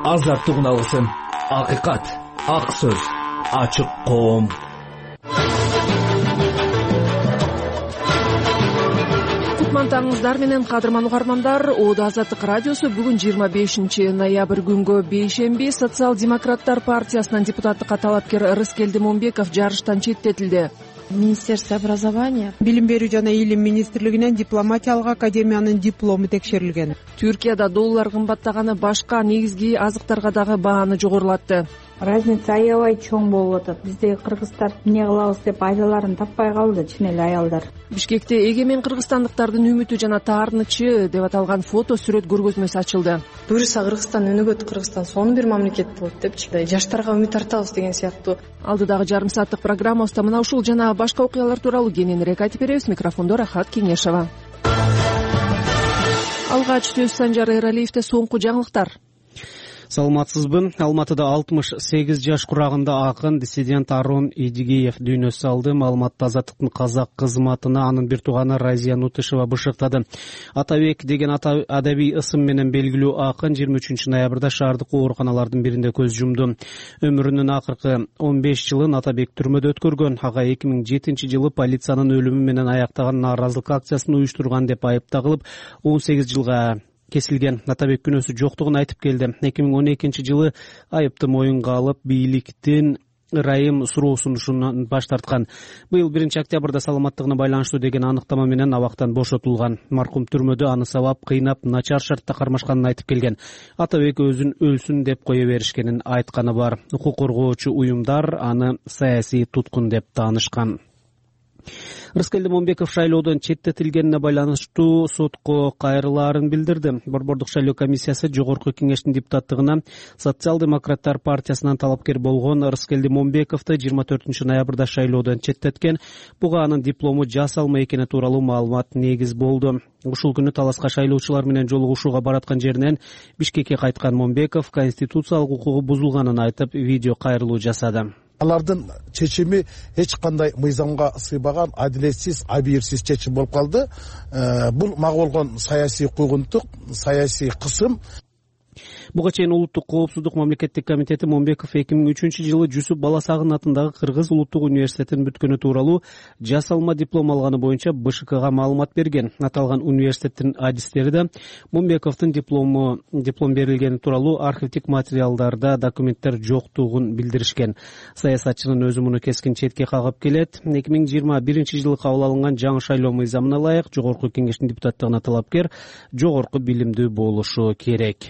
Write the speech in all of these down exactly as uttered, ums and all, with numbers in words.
азаттык уналгысын, акыйкат, ак сөз, ачык коом. Кутмантаңыздар менен кадырман угармандар. Оодо Азаттык радиосу бүгүн жыйырма бешинчи ноябрь күнгө бейшемби Социал-демократтар партиясынан депутаттыкка талапкер Рыскелди Момбеков жарыштан четтетилди. Министерство образования, билим берүү жана илим министрлигинен дипломатиялык академиянын диплому текшерилген. Түркияда доллар кымбаттаганы башка негизги азыктарга дагы бааны жогорулатты. Разница аябай чоң болуп атат. Биздеги кыргыздар эмне кылабыз деп айдаларын таппай калды, чын эле аялдар. Бишкекте эгемен кыргызстандыктардын үмүтү жана таарынычы деп аталган фото сүрөт көргөзмөсү ачылды. Буюрса Кыргызстан өнүгөт, Кыргызстан сонун бир мамлекет болот депчи, жаштарга үмүт артабыз деген сыяктуу. Алдыдагы жарым сааттык программабызда мына ушул жана башка окуялар тууралуу кененирээк айтып беребиз. Микрофондо Рахат Кеңешова. Алгач сөз Санжар Эралиевде соңку жаңылыктар. Саламатсызбы. Алматыда алтымыш сегиз жаш курагында акын диссидент Арон Идигеев дүйнө салды. Маалыматты Азаттыктын казак кызматына анын бир тууганы Разия Нутышева бышыктады. Атабек деген адабий ысым менен белгилүү акын жыйырма үчүнчү ноябрда шаардык ооруканалардын биринде көз жумду. Өмүрүнүн акыркы он беш жылын Атабек түрмөдө өткөргөн. Ага эки миң жетинчи жылы полициянын өлүмү менен аяктаган нааразылык акциясын уюштурган деп айыпталып он сегиз жылга кесилген. Атабек күнөөсү жоктугун айтып келди. эки миң он экинчи жылы айыпты моюнга алып, бийликтин ырайым суроо сунушунан баш тарткан. Быйыл биринчи октябрда саламаттыгына байланыштуу деген аныктама менен абактан бошотулган. Маркум түрмөдө аны сабап, кыйнап, начар шартта кармашканын айтып келген. Атабек өзүн өлсүн деп кое беришкенин айтканы бар. Укук коргоочу уюмдар аны саясий туткун деп таанышкан. Рыскелди Момбеков шайлоодон четтетилгенине байланыштуу сотко кайрылаарын билдирди. Борбордук шайлоо комиссиясы жогорку кеңештин депутаттыгына Социал-демократтар партиясынан талапкер болгон Рыскелди Момбековду жыйырма төртүнчү ноябрда шайлоодон четтеткен. Буга анын диплому жасалма экени тууралуу маалымат негиз болду. Ушул күнү таласка шайлоочулар менен жолугушууга бараткан жеринен Бишкекке кайткан Момбеков конституциялык укугу бузулганын айтып, видео кайрылуу жасады. Алардын чечими эч кандай мыйзамга сыйбаган, адилетсиз, абийирсиз чечим болуп калды. Бул мага болгон саясий куугунтук, саясий кысым. Буга чейин Улуттук коопсуздук мамлекеттик комитети Момбеков эки миң үчүнчү жылы Жусуп Баласагын атындагы Кыргыз улуттук университетин бүткөнү тууралуу жасалма диплом алганы боюнча БШКга маалымат берген. Аталган университеттин адистери да Момбековдун диплому диплом берилгени тууралуу архивдик материалдарда документтер жоктугун билдиришкен. Саясатчынын өзү муну кескин четке кагып келет. эки миң жыйырма биринчи жылы кабыл алынган жаңы шайлоо мыйзамына ылайык жогорку кеңештин депутаттыгына талапкер жогорку билимдүү болушу керек.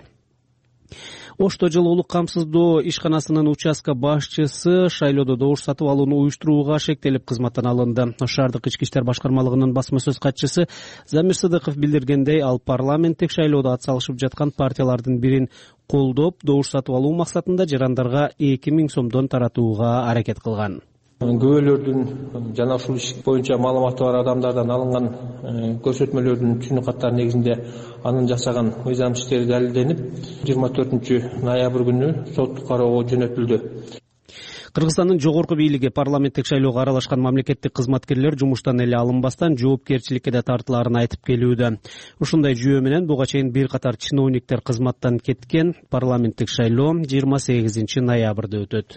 Ошто жылуулук камсыздоо ишканасынын участка башчысы шайлоодо добуш сатып алууну уюштурууга шектелип кызматтан алынды. Шаардык ички иштер башкармалыгынын басма сөз катчысы Замир Сыдыков билдиргендей, ал парламенттик шайлоодо атсалышып жаткан партиялардын бирин колдоп, добуш сатып алуу максатында жарандарга эки миң сомдон таратууга аракет кылган. Күбөлөрдүн жана ушул иш боюнча маалыматы бар адамдардан алынган көрсөтмөлөрдүн түнү каттары негизинде анын жасаган мыйзам иштери далилденип, жыйырма төртүнчү ноябрь күнү соттук кароого жөнөтүлдү. Кыргызстандын жогорку бийлиги парламенттик шайлоого аралашкан мамлекеттик кызматкерлер жумуштан эле алынбастан жоопкерчиликке да тартылаарын айтып келүүдө. Ушундай жүйө менен буга чейин бир катар чиновниктер кызматтан кеткен. Парламенттик шайлоо жыйырма сегизинчи ноябрда өтөт.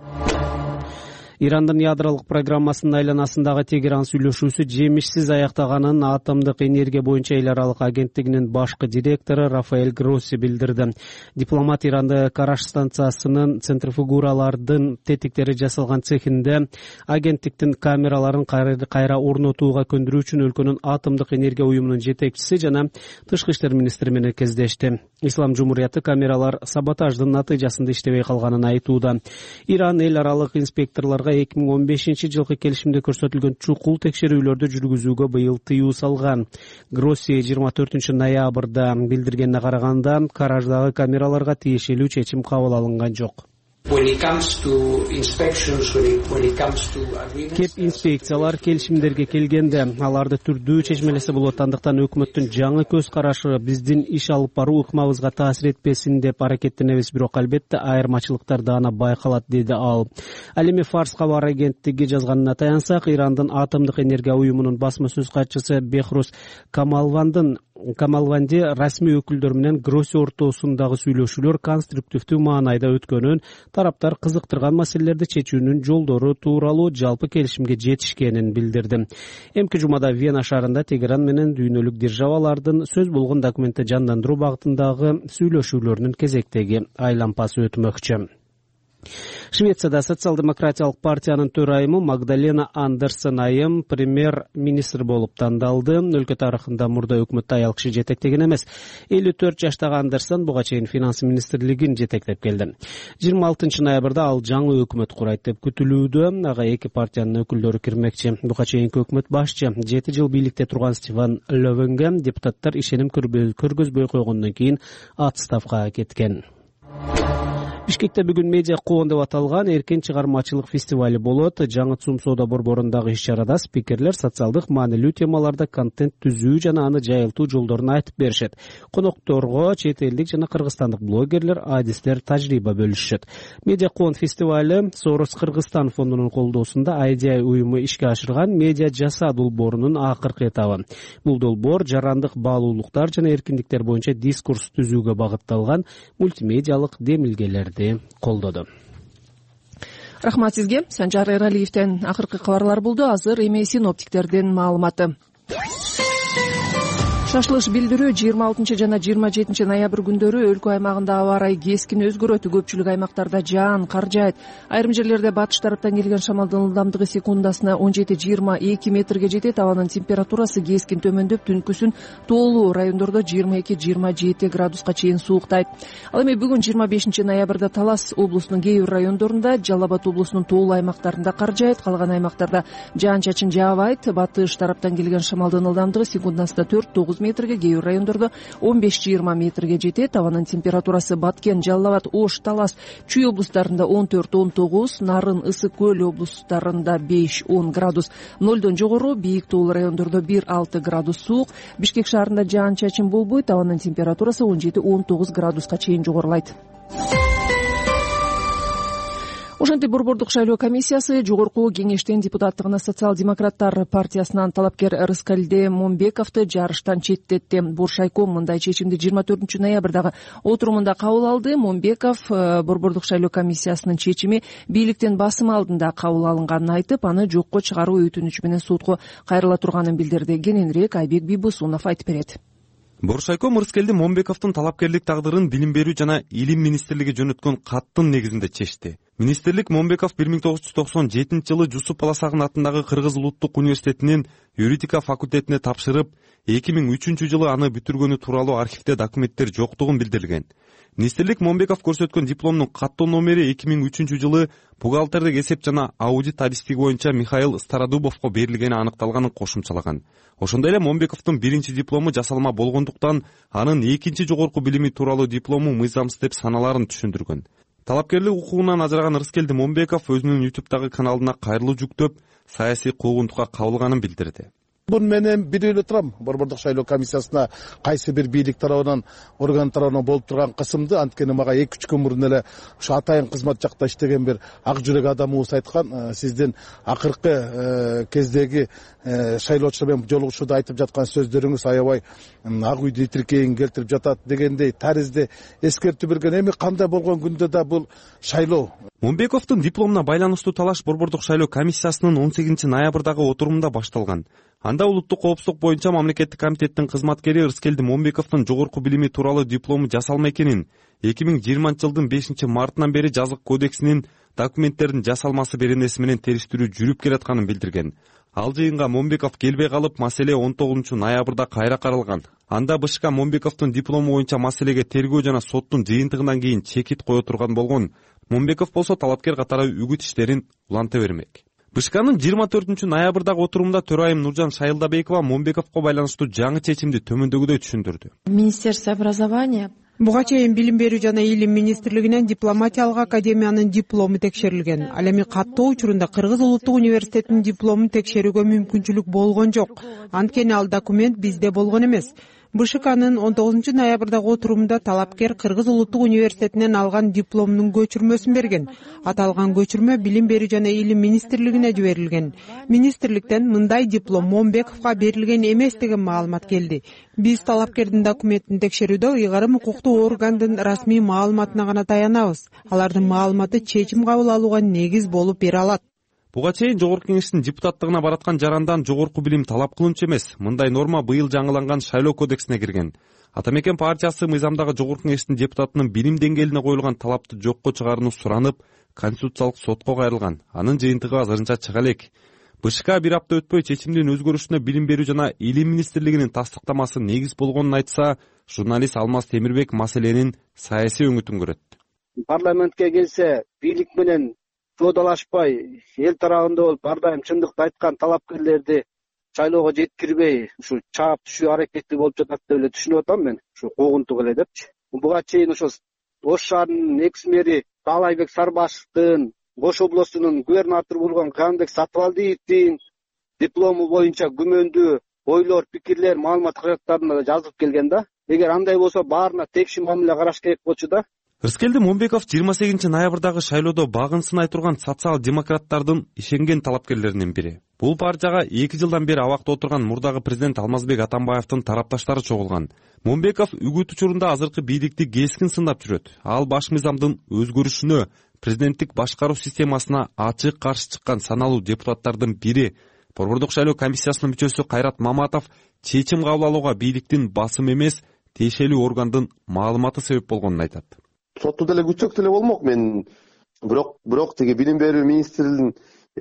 Ирандын ядролук программасынын айланасындагы Тегеран сүйлөшүүсү жемишсиз аяктаганын атомдук энергия боюнча эл аралык агенттигинин башкы директору Рафаэль Гросси билдирди. Дипломат Иранды Караш станциясынын центрифугалардын тетиктери жасалган цехинде агенттиктин камераларын кайра орнотууга көндүрүү үчүн өлкөнүн атомдук энергия уюмунун жетекчиси жана тышкы иштер министри менен кездешти. Ислам жумурияты камералар саботаждын натыйжасында иштебей калганын айтууда. Иран эл аралык инспекторлорго эки миң он бешинчи жылкы келишимде көрсөтүлгөн чукул текшерүүлөрдү жүргүзүүгө быйыл тыюу салган. Гросси жыйырма төртүнчү ноябрда билдиргенине караганда, Караждагы камераларга тиешелүү чечим кабыл алынган жок. Кеп инспекциялар келишимдерге келгенде аларды түрдүү чечмелесе болот. Андыктан өкмөттүн жаңы көз карашы биздин иш алып баруу ыкмабызга таасир этпесин деп аракеттенебиз, бирок албетте айырмачылыктар даана байкалат, деди ал. Ал эми Фарс кабар агенттиги жазганына таянсак, Ирандын атомдук энергия уюмунун басма сөз катчысы Бехрус Камалвандын Камалванди расмий өкүлдөр менен Гросси ортосундагы сүйлөшүүлөр конструктивдүү маанайда өткөнүн, тараптар кызыктырган маселелерди чечүүнүн жолдору тууралуу жалпы келишимге жетишкенин билдирди. Эмки жумада Вена шаарында Тегеран менен дүйнөлүк державалардын сөз болгон документти жандандыруу багытындагы сүйлөшүүлөрүнүн кезектеги айлампасы өтмөкчү. Швецияда социал-демократиялык партиянын төрайымы Магдалена Андерсон айым премьер-министр болуп тандалды. Өлкө тарыхында мурда өкмөттү аял киши жетектеген эмес. элүү төрт жаштагы Андерсон буга чейин финанс министрлигин жетектеп келди. жыйырма алтынчы ноябрда ал жаңы өкмөт курайт деп күтүлүүдө. Ага эки партиянын өкүлдөрү кирмекчи. Буга чейинки өкмөт башчы жети жыл бийликте турган Стефан Лövенге депутаттар ишеним көргөзбөй койгондон кийин отставкага кеткен. Бишкекте бүгүн медиа коон деп аталган эркен чыгармачылык фестивали болот. Жаңы ЦУМ соода борборундагы иш-чарада спикерлер социалдык маанилүү темаларда контент түзүү жана аны жайылтуу жолдорун айтып беришет. Конокторго чет элдик жана кыргызстандык блогерлер, адистер тажрыйба бөлүшөт. Медиа коон фестивали Сорос Кыргызстан фондунун колдоосунда ай ди ай уюму ишке ашырган медиа жаса долбоорунун акыркы этабы. Бул долбоор жарандык баалуулуктар жана эркиндиктер боюнча дискурс түзүүгө багытталган мультимедиалык демилгелерди колдоду. Рахмат сизге. Санжар Эралиевден акыркы кабарлар болду. Азыр эми синоптиктердин маалыматы. Шашлыш билдирүү жыйырма алтынчы жана жыйырма жетинчи ноябрь күндөрү өлкө аймагында аба ырайы кескин өзгөрөт. Көпчүлүк аймактарда жаан, кар жаайт. Айрым жерлерде батыш тараптан келген шамалдын ылдамдыгы секундасына он жети жыйырма эки метрге жетет. Абанын температурасы кескин төмөндөп, түнкүсүн тоолуу райондордо жыйырма эки жыйырма жети градуска чейин сууктайт. Ал эми бүгүн жыйырма бешинчи ноябрда Талас облусунун кээ бир райондорунда, Жалал Абад облусунун тоолуу аймактарында кар жаайт. Калган аймактарда жаан-чачын жаабайт. Батыш тараптан келген шамалдын ылдамдыгы секундасына төрт тогуз метрге, кээ бир райондордо он беш жыйырма метрге жетет. Абанын температурасы Баткен, Жалал Абад, Ош, Талас, Чүй облустарында он төрт он тогуз, Нарын, Ысык көл облустарында беш он градус нолдон жогору, бийик тоолуу райондордо бир алты градус суук. Бишкек шаарында жаан-чачын болбойт. Абанын температурасы он жети он тогуз градуска чейин жогорулайт. Ошентип Борбордук шайлоо комиссиясы жогорку кеңештен депутаттыгына социал-демократтар партиясынан талапкер Рыскелди Момбековду жарыштан четтетти. Боршайком мындай чечимди жыйырма төртүнчү ноябрдагы отурумунда кабыл алды. Момбеков Борбордук шайлоо комиссиясынын чечими бийликтен басым алдында кабыл алынганын айтып, аны жокко чыгаруу өтүнүчү менен сотко кайрыла турганын билдирди. Кененирээк Айбек Бийбусунов айтып берет. Боршайком Рыскелди Момбековдун талапкерлик тагдырын Билим берүү жана Илим министрлиги жөнөткөн каттын негизинде чечти. Министрлик Момбеков бир миң тогуз жүз токсон жетинчи жылы Жусуп Баласагын атындагы Кыргыз улуттук университетинин юридика факультетине тапшырып, эки миң үчүнчү жылы аны бүтүргөнү тууралуу архивде документтер жоктугун билдирген. Министрлик Момбеков көрсөткөн дипломдун каттоо номери эки миң үчүнчү жылы бухгалтердик эсеп жана аудит адистиги боюнча Михаил Стародубовго берилгени аныкталганын кошумчалаган. Ошондой эле Момбековдун биринчи диплому жасалма болгондуктан анын экинчи жогорку билими тууралуу диплому мыйзамсыз деп саналарын түшүндүргөн. Талапкерлик укугунан ажыраган Рыскелди Момбеков өзүнүн ютубтагы каналына кайрылуу жүктөп, саясий куугунтукка кабылганын билдирди. Бун менен билип турам, Борбордук шайлоо комиссиясына кайсы бир бийлик тарабынан, орган тарабынан болуп турган кысымды, анткени мага эки үч күн мурун эле ушу атайын кызмат жакта иштеген бир ак жүрөк адамыбыз айткан, сиздин акыркы кездеги шайлоочулар менен жолугушууда айтып жаткан сөздөрүңүз аябай ак үйдү тиркейин келтирип жатат дегендей таризде эскертүү берген. Эми кандай болгон күндө да бул шайлоо. Момбековдун дипломуна байланыштуу талаш Борбордук шайлоо комиссиясынын он сегизинчи ноябрдагы отурумунда башталган. Анда улуттук коопсуздук боюнча мамлекеттик комитеттин кызматкери Рыскелди Момбековдун жогорку билими тууралуу диплому жасалма экенин, эки миң жыйырманчы жылдын бешинчи мартынан бери жазык кодексинин документтердин жасалмасы беренеси менен териштирүү жүрүп келатканын билдирген. Ал жыйынга Момбеков келбей калып, маселе он тогузунчу ноябрда кайра каралган. Анда БШК Момбековдун диплому боюнча маселеге тергөө жана соттун жыйынтыгынан кийин чекит кое турган болгон. Момбеков болсо талапкер катары үгүт иштерин уланта бермек. БШКнын жыйырма төртүнчү ноябрдагы отурумунда төрайым Нуржан Шайылдабекова Момбековго байланыштуу жаңы чечимди төмөндөгүдөй түшүндүрдү. Министерство образования Буга чейин Билим берүү жана Илим министрлигинен дипломатиялык академиянын диплому текшерилген. Ал эми каттоо учурунда Кыргыз улуттук университетинин дипломун текшерүүгө мүмкүнчүлүк болгон жок. Анткени ал документ бизде болгон эмес. БШКнын он тогузунчу ноябрдагы отурумунда талапкер Кыргыз улуттук университетинен алган дипломунун көчүрмөсүн берген. Аталган көчүрмө Билим берүү жана Илим министрлигине жиберилген. Министрликтен мындай диплом Момбековго берилген эмес деген маалымат келди. Биз талапкердин документин текшерүүдө ыйгарым укуктуу органдын расмий маалыматына гана таянабыз. Алардын маалыматы чечим кабыл алууга негиз болуп бере алат. Буга чейин Жогорку Кеңештин депутаттыгына бараткан жарандан жогорку билим талап кылынчу эмес. Мындай норма быйыл жаңыланган шайлоо кодексине кирген. Ата Мекен партиясы мыйзамдагы Жогорку Кеңештин депутатынын билим деңгээлине коюлган талапты жокко чыгарууну суранып, Конституциялык сотко кайрылган. Анын жыйынтыгы азырынча чыга элек. БШК бир апта өтпөй чечимдин өзгөрүшүнө Билим берүү жана Илим министрлигинин тастыктамасы негиз болгонун айтса, журналист Алмаз Темирбек маселенин саясий өңүтүн көрөт. Парламентке келсе, бийлик менен жодалашпай, эл тарабында болуп, ар дайым чындыкты айткан талапкерлерди шайлоого жеткирбей, ушу чаап түшүү аракети болуп жатат деп эле түшүнүп атам мен. Ушу куугунтук эле депчи. Буга чейин ошо Ош шаарынын экс мэри Таалайбек Сарбашевдин, Ош областунун губернатору болгон Канбек Сатыбалдиевдин диплому боюнча күмөндүү ойлор, пикирлер, маалымат каражаттарында жазылып келген да. Эгер андай болсо, баарына текши мамиле караш керек болчу да. Рыскелди Момбеков жыйырма сегизинчи ноябрдагы шайлоодо багын сынай турган социал-демократтардын ишенген талапкерлеринин бири. Бул партияга эки жылдан бери абакта отурган мурдагы президент Алмазбек Атамбаевдин тарапташтары чогулган. Момбеков үгүт учурунда азыркы бийликти кескин сындап жүрөт. Ал баш мыйзамдын өзгөрүшүнө, президенттик башкаруу системасына ачык каршы чыккан саналуу депутаттардын бири. Борбордук шайлоо комиссиясынын мүчөсү Кайрат Маматов чечим кабыл алууга бийликтин басым эмес, тиешелүү органдын маалыматы себеп болгонун айтат. Сотто деле күтсөк деле болмок. Мен бирок бирок тиги Билим берүү министринин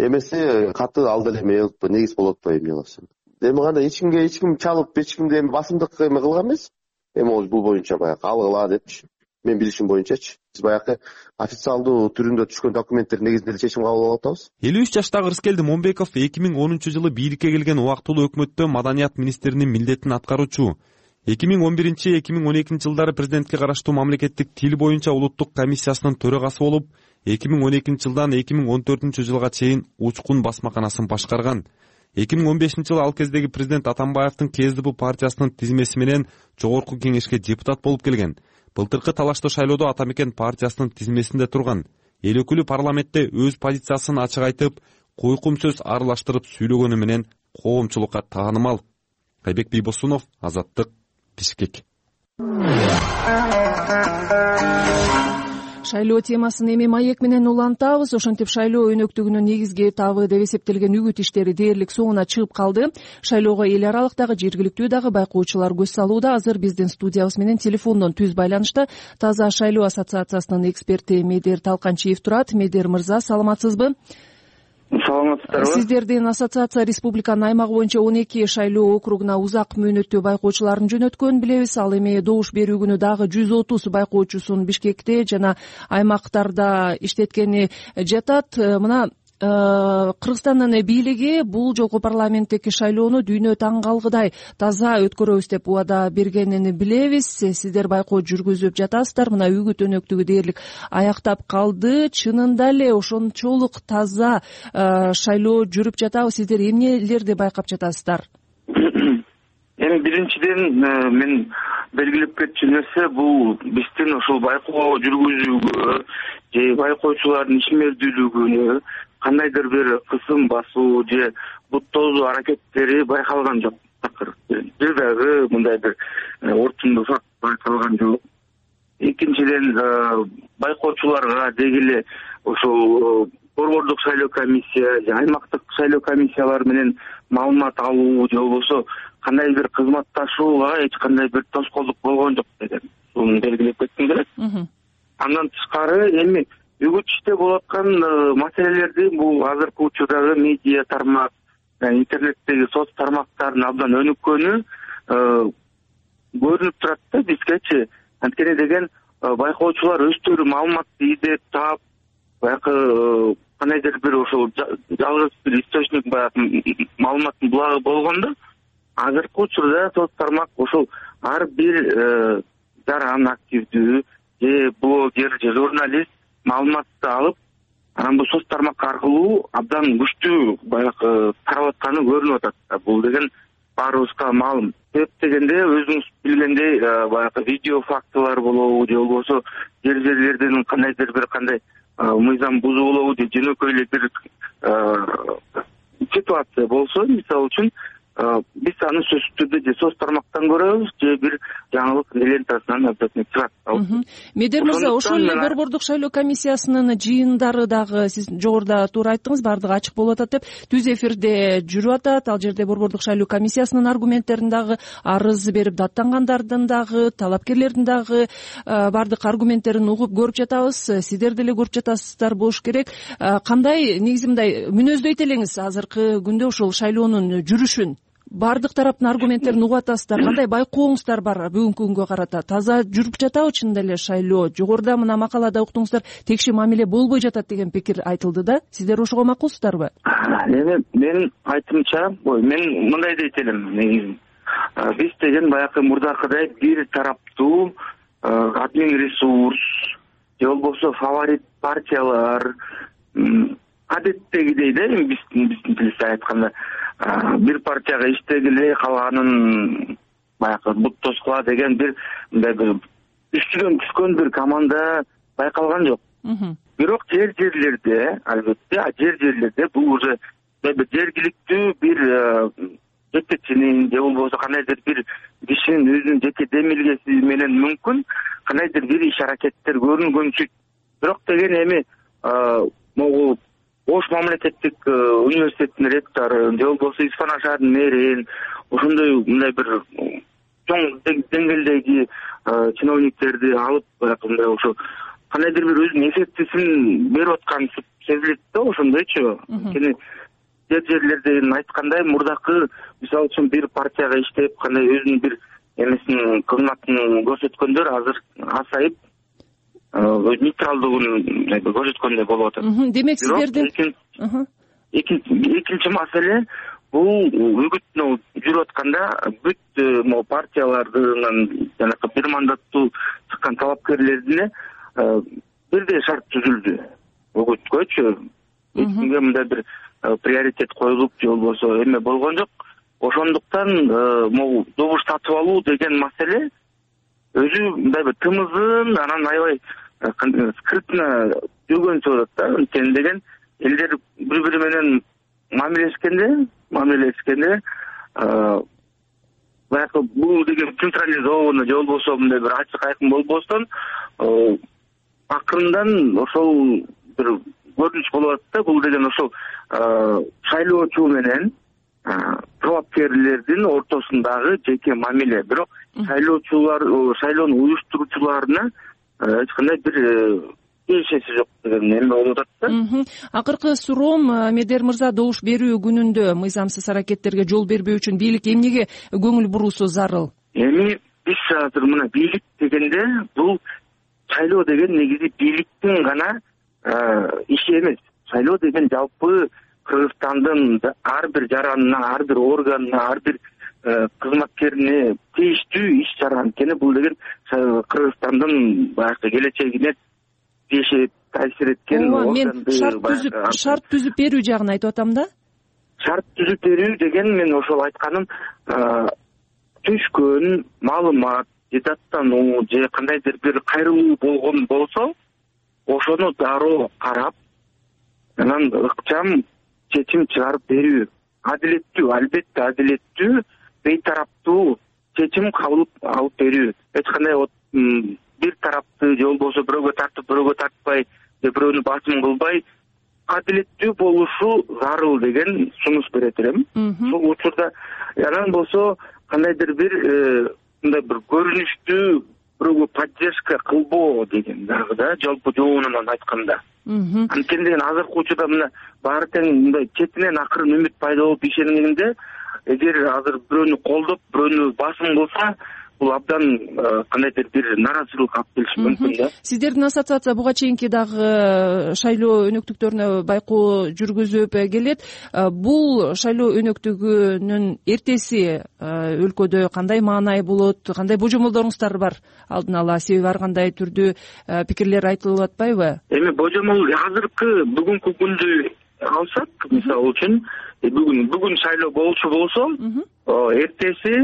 эмеси каты ал деле негиз болот атпайбы эмне кыласың. Эми кандай эч кимге эч ким чалып, эч кимди эми басымдык эме кылган эмес. Эми ол бул боюнча баягы ал кыла депчи. Мен билишим боюнчачы. Биз баягы официалдуу түрүндө түшкөн документтер негизинде эле чечим кабыл алып атабыз. элүү үч жаштагы Рыскелди Момбеков эки миң онунчу жылы бийликке келген убактылуу өкмөттө маданият министринин милдетин аткаруучу. эки миң он биринчи эки миң он экинчи жылдары президентке караштуу мамлекеттик тил боюнча улуттук комиссиясынын төрагасы болуп, эки миң он экинчи жылдан эки миң он төртүнчү жылга чейин Учкун басмаканасын башкарган. эки миң он бешинчи жылы ал кездеги президент Атамбаевдин КСДП партиясынын тизмеси менен Жогорку Кеңешке депутат болуп келген. Былтыркы талаштуу шайлоодо Ата Мекен партиясынын тизмесинде турган. Эл өкүлү парламентте өз позициясын ачык айтып, койкум сөз аралаштырып сүйлөгөнү менен коомчулукка таанымал. Айбек Бийбосунов, Азаттык, Бишкек. Шайлоо темасын эми маек менен улантабыз. Ошентип шайлоо өнөктүгүнүн негизги этабы деп эсептелген үгүт иштери дээрлик соңуна чыгып калды. Шайлоого эл аралык дагы жергиликтүү дагы байкоочулар көз салууда. Азыр биздин студиябыз менен телефондон түз байланышта Таза шайлоо ассоциациясынын эксперти Медер Талканчиев турат. Медер мырза, саламатсызбы? Саламатсыздарбы. Сиздердин ассоциация республиканын аймагы боюнча он эки шайлоо округуна узак мөөнөттүү байкоочуларын жөнөткөн билебиз. Ал эми добуш берүү күнү дагы жүз отуз байкоочусун Бишкекте жана аймактарда иштеткени жатат. Мына Кыргызстандын бийлиги бул жолку парламенттеки шайлоону дүйнө таң калгыдай таза өткөрөбүз деп убада бергенин билебиз. Сиздер байкоо жүргүзүп жатасыздар. Мына үгүт өнөктүгү дээрлик аяктап калды. Чынында эле ошончолук таза шайлоо жүрүп жатабы? Сиздер эмнелерди байкап жатасыздар? Эми биринчиден мен белгилеп кетчү нерсе бул биздин ушул байкоо жүргүзүүгө же байкоочулардын ишмердүүлүгүнө кандайдыр бир кысым басуу же буттоозуу аракеттери байкалган жок. Такыр бир дагы мындай бир орчундуу факт байкалган жок. Экинчиден байкоочуларга деги эле ошол борбордук шайлоо комиссия же аймактык шайлоо комиссиялар менен маалымат алуу же болбосо кандай бир кызматташууга эч кандай бир тоскоолдук болгон жок деген муну белгилеп кетким келет. Андан тышкары эми үгүт иште болуп аткан маселелерди бул азыркы учурдагы медиа тармак, интернеттеги соц тармактардын абдан өнүккөнү көрүнүп турат да бизгечи. Анткени деген байкоочулар өздөрү маалыматты издеп таап, баягы кандайдыр бир ошол жалгыз бир источник баягы маалыматтын булагы болгондо, азыркы учурда соц тармак ошол ар бир жаран активдүү же блогер же журналист маалыматты алып, анан бул соц тармак аркылуу абдан күчтүү баягы тарап атканы көрүнүп атат. Бул деген баарыбызга маалым. себеп дегенде өзүңүз билгендей баягы видео фактылар болобу же болбосо жер жерлерден кандайдыр бир кандай мыйзам бузуулобу же жөнөкөй эле бир ситуация болсо, мисалы үчүн биз аны сөзсүз түрдө же соц тармактан көрөбүз, же бир жаңылык лентасынан обязательно чыгат. Медер мырза, ошол эле Борбордук шайлоо комиссиясынын жыйындары дагы сиз жогоруда туура айттыңыз, баардыгы ачык болуп атат деп түз эфирде жүрүп атат. Ал жерде Борбордук шайлоо комиссиясынын аргументтерин дагы, арыз берип даттангандардын дагы, талапкерлердин дагы баардык аргументтерин угуп көрүп жатабыз. Сиздер деле көрүп жатасыздар болуш керек. Кандай негизи мындай мүнөздөйт элеңиз азыркы күндө ушул шайлоонун жүрүшүн? Баардык тараптын аргументтерин угуп атасыздар. Кандай байкооңуздар бар бүгүнкү күнгө карата? Таза жүрүп жатабы чынында эле шайлоо? Жогоруда мына макалада уктуңуздар, текши мамиле болбой жатат деген пикир айтылды да. Сиздер ошого макулсуздарбы? Эми менин айтымча, мен мындай дейт элем. Биз деген баягы мурдакыдай бир тараптуу админ ресурс же болбосо фаворит партиялар, адеттегидей да, биздин тилибизде айтканда бир партияга иштегиле, калганын баягы бут тоскула деген бир мындай бир үстүнөн түшкөн бир команда байкалган жок. Бирок жер жерлерде, албетте, жер жерлерде бул уже жергиликтүү бир жетекчинин же болбосо кандайдыр бир кишинин өзүнүн жеке демилгеси менен мүмкүн кандайдыр бир иш аракеттер көрүнгөнчү. Бирок деген эми могу Ош мамлекеттик университеттин ректорун же болбосо Испана шаарынын мэрин, ошондой мындай бир чоң деңгээлдеги чиновниктерди алып мындай ошо кандайдыр бир өзүнүн эффектисин берип аткан сезилет да, ошондойчу. Анткени жер жерлерден айткандай мурдакы мисалы үчүн бир партияга иштеп кандай өзүнүн бир эмесин кызматын көрсөткөндөр азыр азайып нейтралдыгын көрсөткөндөй болуп атат. Демек сиздердин экинчи маселе бул үгүт жүрүп атканда бүт могу партиялардын жанакы бир мандаттуу чыккан талапкерлерине бирдей шарт түзүлдү. Үгүткөчү эч кимге мындай бир приоритет коюлуп же болбосо эме болгон жок. Ошондуктан могу добуш сатып алуу деген маселе өзү мындай бир тымызын анан аябай скрытно жүргөнчү болот да. Анткени деген элдер бири бири менен мамилешкенде, мамилешкенде баягы бул деген централизованно же болбосо мындай бир ачык айкын болбостон акырындан ошол бир көрүнүш болуп атат да. Бул деген ошол шайлоочу менен талапкерлердин ортосундагы жеке мамиле. Бирок шайлоочулар, шайлоону уюштуруучуларына эч кандай бир тиешеси жок деген эме болуп атат да. Акыркы суроом, Медер мырза, добуш берүү күнүндө мыйзамсыз аракеттерге жол бербөө үчүн бийлик эмнеге көңүл буруусу зарыл? Эми биз азыр мына бийлик дегенде бул шайлоо деген негизи бийликтин гана иши эмес. Шайлоо деген жалпы Кыргызстандын ар бир жаранына, ар бир органына, ар бир кызматкерине тийиштүү иш чара. Анткени бул деген Кыргызстандын баягы келечегине тийип таасир эткен. Мен шарт түзүп, шарт түзүп берүү жагын айтып атам да. Шарт түзүп берүү деген мен ошол айтканым түшкөн маалымат, же даттануу, же кандайдыр бир кайрылуу болгон болсо, ошону дароо карап, анан ыкчам чечим чыгарып берүү. Адилеттүү, албетте адилеттүү, бейтараптуу чечим кабыл алып берүү. Эч кандай бир тарапты же болбосо бирөөгө тартып, бирөөгө тартпай, же бирөөнү басым кылбай, адилеттүү болушу зарыл деген сунуш берет элем. Ошол учурда анан болсо кандайдыр бир мындай бир көрүнүштүү бирөөгө поддержка кылбоо деген дагы да, жалпы жоонунан айтканда. Анткени деген азыркы учурда мына баары тең мындай четинен акырын үмүт пайда болуп ишенгенде, эгер азыр бирөөнү колдоп, бирөөнү басым кылса, бул абдан кандайдыр бир нааразычылык алып келиши мүмкүн да. Сиздердин ассоциация буга чейинки дагы шайлоо өнөктүктөрүнө байкоо жүргүзүп келет. Бул шайлоо өнөктүгүнүн эртеси өлкөдө кандай маанай болот, кандай божомолдоруңуздар бар алдын ала? Себеби ар кандай түрдүү пикирлер айтылып атпайбы? Эми божомол азыркы бүгүнкү күндү алсак, мисалы үчүн бүгүн бүгүн шайлоо болчу болсо, эртеси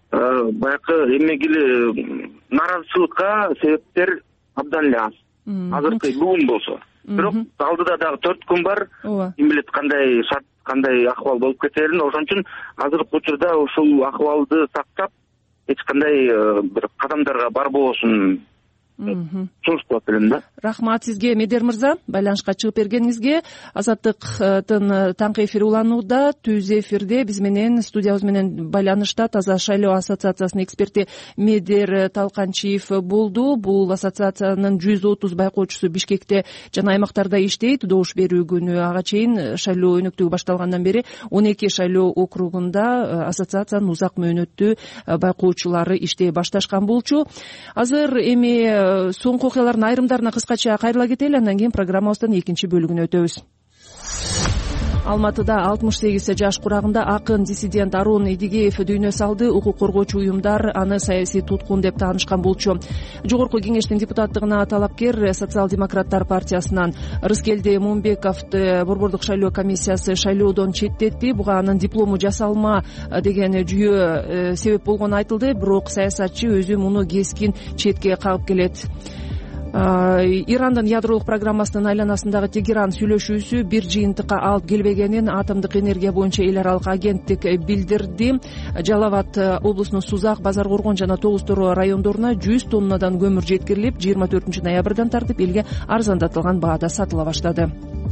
баягы эмегиле нааразычылыкка себептер абдан эле аз. Азыркы бүгүн болсо. Бирок алдыда дагы төрт күн бар. Ким билет кандай шарт, кандай акыбал болуп кетерин. Ошон үчүн азыркы учурда ушул акыбалды сактап, эч кандай бир кадамдарга барбоосун сунуш кылат элем да. Рахмат сизге Медер мырза, байланышка чыгып бергениңизге. Азаттыктын таңкы эфири уланууда. Түз эфирде биз менен студиябыз менен байланышта Таза шайлоо ассоциациясынын эксперти Медер Талканчиев болду. Бул ассоциациянын жүз отуз байкоочусу Бишкекте жана аймактарда иштейт. Добуш берүү күнү ага чейин шайлоо өнөктүгү башталгандан бери он эки шайлоо округунда ассоциациянын узак мөөнөттүү байкоочулары иштей башташкан болчу. Азыр эми соңку окуялардын айрымдарына кыскача кайрыла кетели, андан кийин программабыздын экинчи бөлүгүнө өтөбүз. Алматыда алтымыш сегиз жаш курагында акын диссидент Арун Эдигеев дүйнө салды. Укук коргоочу уюмдар аны саясий туткун деп таанышкан болчу. Жогорку кеңештин депутаттыгына талапкер Социал-демократтар партиясынан Рыскелди Момбековду Борбордук шайлоо комиссиясы шайлоодон четтетти. Буга анын диплому жасалма деген жүйө себеп болгону айтылды, бирок саясатчы өзү муну кескин четке кагып келет. Ирандын ядролук программасынын айланасындагы Тегеран сүйлөшүүсү бир жыйынтыкка алып келбегенин Атомдук энергия боюнча эл аралык агенттик билдирди. Жалал-Абад облусунун Сузак, Базар Коргон жана Тогуз Тороо райондоруна жүз тоннадан көмүр жеткирилип, жыйырма төртүнчү ноябрдан тартып элге арзандатылган баада сатыла баштады.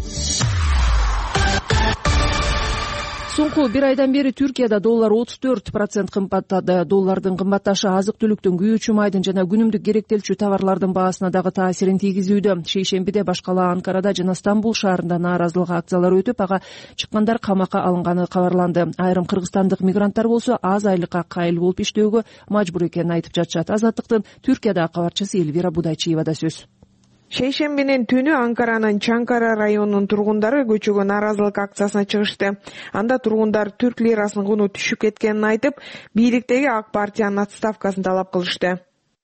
Соңку бир айдан бери Түркияда доллар отуз төрт процент кымбаттады. Доллардын кымбатташы азык-түлүктүн, күйүүчү майдын жана күнүмдүк керектелчү товарлардын баасына дагы таасирин тийгизүүдө. Шейшембиде баш кала Анкарада жана Стамбул шаарында нааразылык акциялары өтүп, ага чыккандар камакка алынганы кабарланды. Айрым кыргызстандык мигранттар болсо аз айлыкка кайыл болуп иштөөгө мажбур экенин айтып жатышат. Азаттыктын Түркиядагы кабарчысы Элвира Будайчиевада сөз. Шейшембинин түнү Анкаранын Чанкара районунун тургундары көчөгө нааразылык акциясына чыгышты. Анда тургундар түрк лирасынын куну түшүп кеткенин айтып, бийликтеги ак партиянын отставкасын талап кылышты.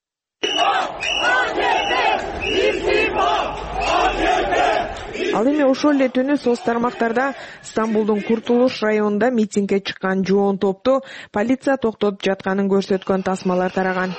Ал эми ошол эле түнү соц тармактарда Стамбулдун Куртулуш районунда митингге чыккан жоон топту полиция токтотуп жатканын көрсөткөн тасмалар тараган.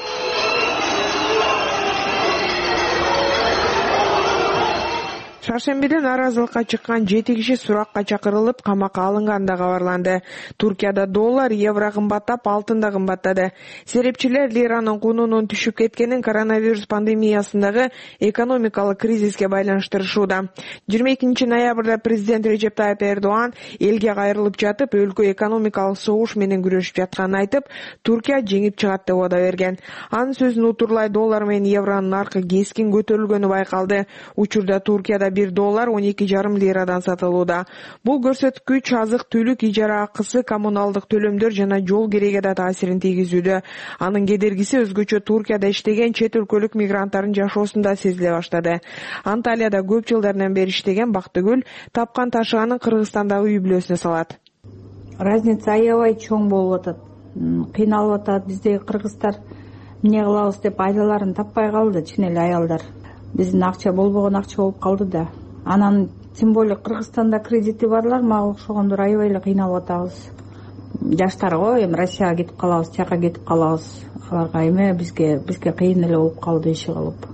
Шаршембиде нааразылыкка чыккан жети киши суракка чакырылып, камакка алынганы да кабарланды. Туркияда доллар, евро кымбаттап, алтын да кымбаттады. Серепчилер лиранын кунунун түшүп кеткенин коронавирус пандемиясындагы экономикалык кризиске байланыштырышууда. жыйырма экинчи ноябрда президент Режеп Тайып Эрдоан элге кайрылып жатып, өлкө экономикалык согуш менен күрөшүп жатканын айтып, Туркия жеңип чыгат деп убада берген. Анын сөзүн утурлай доллар менен евронун наркы кескин көтөрүлгөнү байкалды. Учурда Туркияда бир доллар он эки жарым лирадан сатылууда. Бул көрсөткүч азык-түлүк, ижара акысы, коммуналдык төлөмдөр жана жол кереге да таасирин тийгизүүдө. Анын кедергиси өзгөчө Туркияда иштеген чет өлкөлүк мигранттардын жашоосунда сезиле баштады. Анталияда көп жылдардан бери иштеген Бактыгүл тапкан ташыганын Кыргызстандагы үй бүлөсүнө салат. Разница аябай чоң болуп атат. Кыйналып атат. Биздеги кыргыздар эмне кылабыз деп айдаларын таппай калды, чын эле аялдар. Биздин акча болбогон акча болуп калды да. Анан тем более Кыргызстанда кредити барлар мага окшогондор аябай эле кыйналып атабыз. Жаштар го эми Россияга кетип калабыз, тияка кетип калабыз. Аларга эме бизге бизге кыйын эле болуп калды иши кылып.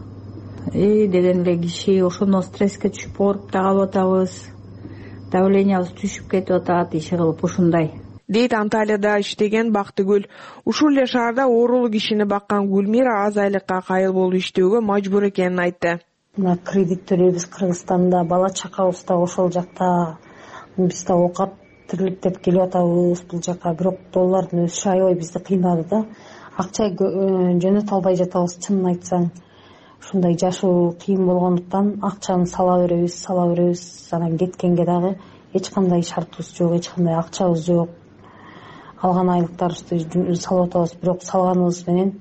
И деген эле киши ошондон стресске түшүп ооруп да калып атабыз. Давлениябыз түшүп кетип атат иши кылып ушундай. Дейт Анталияда иштеген Бактыгүл. Ушул эле шаарда оорулуу кишини баккан Гүлмира аз айлыкка кайыл болуп иштөөгө мажбур экенин айтты. Мына кредит төлөйбүз Кыргызстанда, бала чакабыз да ошол жакта. Биз да оокат тирликтеп келип атабыз бул жака, бирок доллардын өсүшү аябай бизди кыйнады да. Акча жөнөтө албай жатабыз, чынын айтсаң. Ушундай жашоо кыйын болгондуктан акчаны сала беребиз, сала беребиз. Анан кеткенге дагы эч кандай шартыбыз жок, эч кандай акчабыз жок. Алган айлыктарыбызды салып атабыз, бирок салганыбыз менен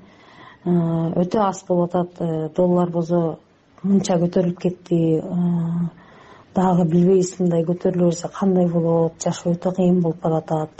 өтө аз болуп атат. Доллар болсо мынча көтөрүлүп кетти. Дагы билбейбиз мындай көтөрүлө берсе кандай болот, жашоо өтө кыйын болуп баратат.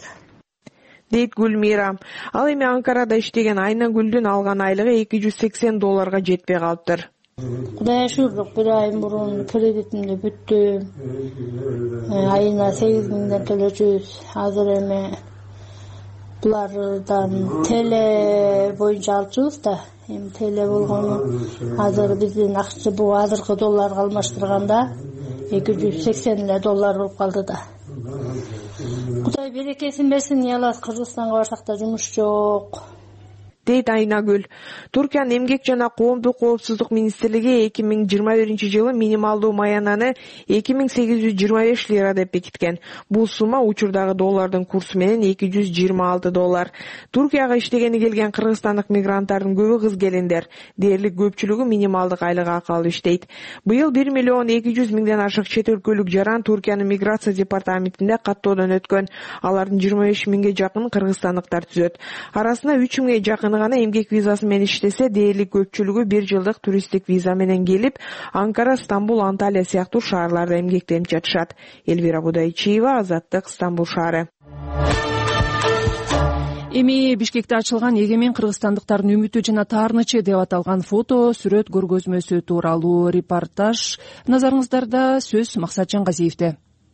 Дейт Гүлмира. Ал эми Анкарада иштеген Айнагүлдүн алган айлыгы эки жүз сексен долларга жетпей калыптыр. Кудайга шүгүр, бир ай мурун кредитимди бүттү. Айына сегиз миңден төлөчүбүз. Азыр эми булардан теле боюнча алчубуз да. Эми теле болгону азыр биздин акча бул азыркы долларга алмаштырганда эки жүз сексен эле доллар болуп калды да. Кудай берекесин берсин, эмне кылабыз, Кыргызстанга барсак да жумуш жок дейт Айнагүл. Туркиянын эмгек жана коомдук коопсуздук министрлиги эки миң жыйырма биринчи жылы минималдуу маянаны эки миң сегиз жүз жыйырма беш лира деп бекиткен. Бул сумма учурдагы доллардын курсу менен эки жүз жыйырма алты доллар. Туркияга иштегени келген кыргызстандык мигранттардын көбү кыз келиндер. Дээрлик көпчүлүгү минималдык айлык акы алып иштейт. Быйыл бир миллион эки жүз миңден ашык чет өлкөлүк жаран Туркиянын миграция департаментинде каттоодон өткөн. Алардын жыйырма беш миңге жакын кыргызстандыктар түзөт. Арасында үч миңге жакын гана эмгек визасы менен иштесе, дээрлик көпчүлүгү бир жылдык туристтик виза менен келип, Анкара, Стамбул, Анталия сыяктуу шаарларда эмгектенип жатышат. Элвира Будайчиева, Азаттык, Стамбул шаары. Эми Бишкекте ачылган Эгемен кыргызстандыктардын үмүтү жана таарынычы деп аталган фото сүрөт көргөзмөсү тууралуу репортаж назарыңыздарда. Сөз Максат Жангазиевде.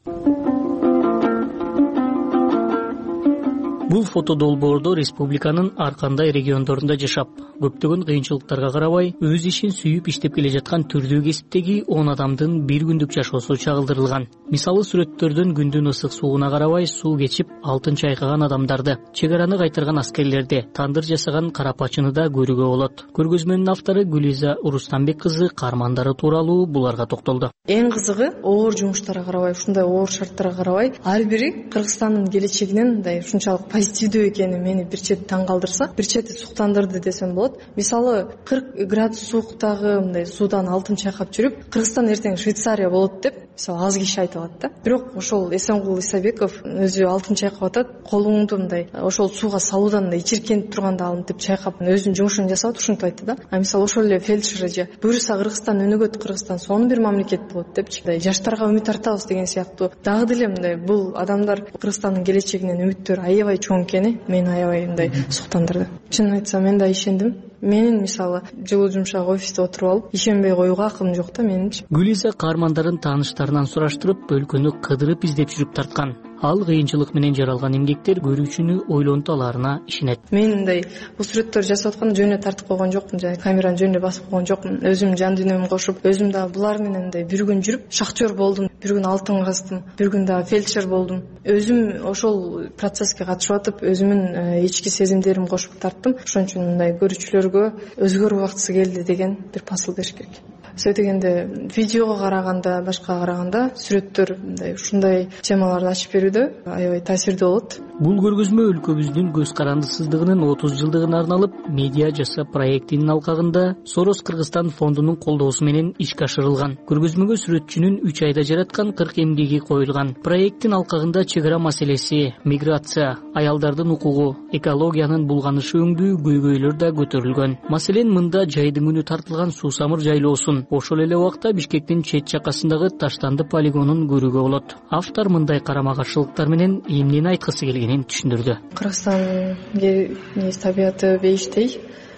Бул фото долбоордо республиканын ар кандай региондорунда жашап, көптөгөн кыйынчылыктарга карабай, өз ишин сүйүп иштеп келе жаткан түрдүү кесиптеги он адамдын бир күндүк жашоосу чагылдырылган. Мисалы сүрөттөрдөн күндүн ысык сууна карабай суу кечип алтын чайкаган адамдарды, чек араны кайтарган аскерлерди, тандыр жасаган карапачыны да көрүүгө болот. Көргөзмөнүн автору Гүлиза Урустамбек кызы каармандары тууралуу буларга токтолду. Эң кызыгы оор жумуштарга карабай, ушундай оор шарттарга карабай, ар бири Кыргызстандын келечегинен мындай ушунчалык позитивдүү экени мени бир чети таң калтырса, бир чети суктандырды десем болот. Мисалы кырк градус сууктагы мындай суудан алтын чайкап жүрүп, Кыргызстан эртең Швейцария болот деп мисалы аз киши айтып атат да. Бирок ошол Эсенгул Исабеков өзү алтын чайкап атат, колуңду мындай ошол сууга салуудан мындай чиркенип турганда алынтып чайкап өзүнүн жумушун жасап ушинтип айтты да. А мисалы ошол эле фельдшер же буюрса Кыргызстан өнүгөт, Кыргызстан сонун бир мамлекет болот депчи, жаштарга үмүт артабыз деген сыяктуу. Дагы деле мындай бул адамдар Кыргызстандын келечегинен үмүттөр аябай чоң экени мени аябай мындай суктандырды. Чынын айтсам мен да ишендим. Менин мисалы жылуу жумшак офисте отуруп алып ишенбей коюуга акым жок да менинчи. Гүлиза каармандарын тааныштарынан сураштырып, өлкөнү кыдырып издеп жүрүп тарткан. Ал кыйынчылык менен жаралган эмгектер көрүүчүнү ойлонто аларына ишенет. Мен мындай бул сүрөттөрдү жасап атканда жөнүнө тартып койгон жокмун, жана камераны жөнүнө басып койгон жокмун. Өзүм жан дүйнөмдү кошуп, өзүм дагы булар менен мындай бир күн жүрүп, шахтер болдум, бир күн алтын каздым, бир күн дагы фельдшер болдум. Өзүм ошол процесске катышып атып, өзүмдүн ички сезимдеримди кошуп тарттым. Ошон үчүн мындай көрүүчүлөргө өзгөрүү убактысы келди деген бир пасыл бериш керек. Сөй дегенде видеого караганда, башка караганда сүрөттөр мындай ушундай темаларды ачып берүүдө аябай таасирдүү болот. Бул көргөзмө өлкөбүздүн көз карандысыздыгынын отуз жылдыгына арналып, медиа жаса проектинин алкагында Сорос Кыргызстан фондунун колдоосу менен ишке ашырылган. Көргөзмөгө сүрөтчүнүн үч айда жараткан кырк эмгеги коюлган. Проекттин алкагында чек ара маселеси, миграция, аялдардын укугу, экологиянын булганышы өңдүү көйгөйлөр да көтөрүлгөн. Маселен, мында жайдын күнү тартылган суусамыр жайлоосун, ошол эле убакта Бишкектин чет жакасындагы Таштанды полигонун көрүүгө болот. Автор мындай карама каршылыктар менен эмнени айткысы келгенин түшүндүрдү. Кыргызстандын табияты бейиштей,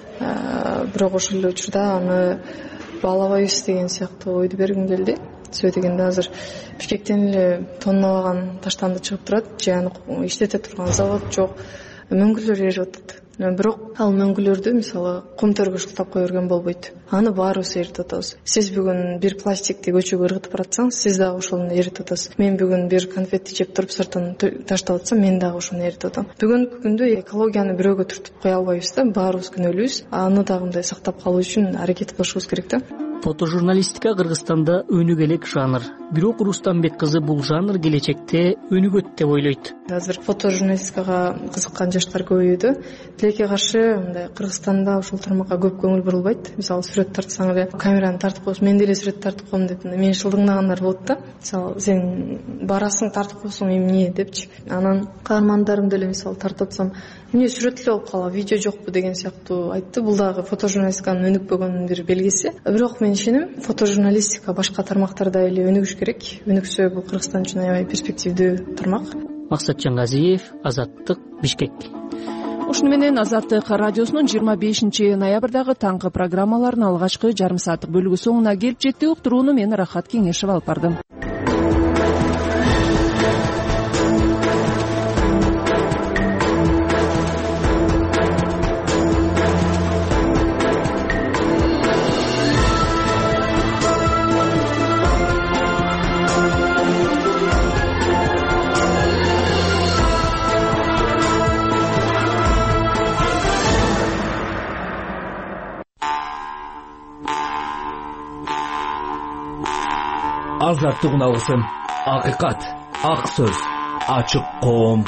бирок ошол эле учурда аны баалабайбыз деген сыяктуу ойду бергим келди. Сөй дегенде азыр Бишкектен эле тонналаган таштанды чыгып турат, же аны иштете турган завод жок, мөңгүлөр эрип атат. Бирок ал мөңгүлөрдү мисалы кум төргө шылтап кое берген болбойт. Аны баарыбыз эритип атабыз. Сиз бүгүн бир пластикти көчөгө ыргытып баратсаңыз, сиз дагы ошону эритип атасыз. Мен бүгүн бир конфетти жеп туруп сыртын таштап атсам, мен дагы ошону эритип атам. Бүгүнкү күндө экологияны бирөөгө түртүп кое албайбыз да, баарыбыз күнөөлүүбүз. Аны дагы мындай сактап калуу үчүн аракет кылышыбыз керек да. Фотожурналистика Кыргызстанда өнүгө элек жанр. Бирок Урустамбек кызы бул жанр келечекте өнүгөт деп ойлойт. Азыр фотожурналистикага кызыккан жаштар көбөйүүдө. Тилекке каршы мындай Кыргызстанда ошол тармакка көп көңүл бурулбайт. Мисалы сүрөт тартсаң эле камераны тартып коесуң, мен деле сүрөт тартып коем деп мени шылдыңдагандар болот да. Мисалы сен барасың тартып койсоң эмне депчи. Анан каармандарым деле мисалы тартып атсам, эмне сүрөт эле болуп калат, видео жокпу деген сыяктуу айтты. Бул дагы фотожурналистиканын өнүкпөгөнүнүн бир белгиси. Бирок мен ишенем, фотожурналистика башка тармактарда эле өнүгүш керек. Өнүксө бул Кыргызстан үчүн аябай перспективдүү тармак. Максат Жангазиев, Азаттык, Бишкек. Ушуну менен Азаттык радиосунун жыйырма бешинчи ноябрдагы таңкы программаларынын алгачкы жарым сааттык бөлүгү соңуна келип жетти. Уктурууну мен Рахат Кеңешев алып бардым. азаттык үналгысын, акыйкат, ак сөз, ачык коом.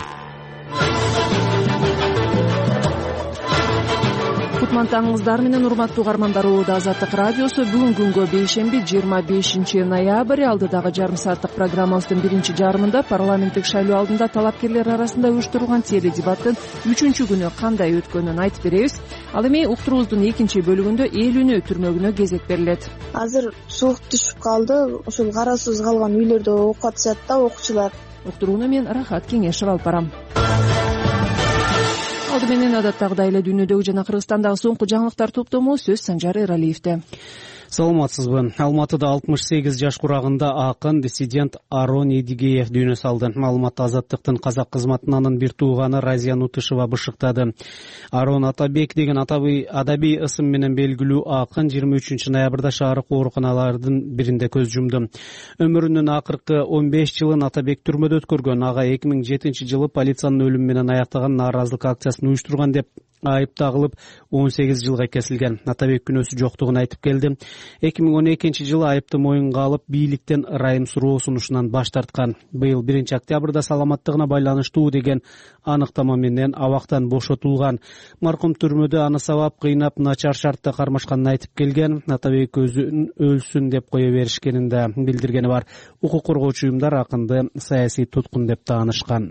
Кутмантаңыздар менен урматтуу угармандар, Оода Азаттык радиосу бүгүн күнгө бейшемби жыйырма бешинчи ноябрь алдыдагы жарым сааттык программабыздын биринчи жарымында парламенттик шайлоо алдында талапкерлер арасында уюштурулган теледебаттын үчүнчү күнү кандай өткөнүн айтып беребиз. Ал эми уктуруубуздун экинчи бөлүгүндө эл үнү түрмөгүнө кезек берилет. Азыр суук түшүп калды, ушул кароосуз калган үйлөрдө окуп атышат да окуучулар. Уктурууну мен Рахат Кеңешев алып барам. Алды менен адаттагыдай эле дүйнөдөгү жана Кыргызстандагы соңку жаңылыктар топтому сөз Санжар Эралиевде. Саламатсызбы. Алматыда алтымыш сегиз жаш курагында акын, диссидент Арон Эдигеев дүйнө салды. Маалыматты Азаттыктын казак кызматынын бир тууганы Разия Нутышева бышыктады. Арон Атабек деген адабий ысым менен белгилүү акын жыйырма үчүнчү ноябрда шаардык ооруканалардын биринде көз жумду. Өмүрүнүн акыркы он беш жылын Атабек түрмөдө өткөргөн. Ага эки миң жетинчи жылы полициянын өлүмү менен аяктаган нааразылык акциясын уюштурган деп айып тагылып он сегиз жылга кесилген. Атабек күнөөсү жоктугун айтып келди. эки миң он экинчи жылы айыпты моюнга алып, бийликтен ырайым суроо сунушунан баш тарткан. Быйыл биринчи октябрда саламаттыгына байланыштуу деген аныктама менен абактан бошотулган. Маркум түрмөдө аны сабап, кыйнап, начар шартта кармашканын айтып келген. Атабек өзүн өлсүн деп кое беришкенин да билдиргени бар. Укук коргоочу уюмдар акынды саясий туткун деп таанышкан.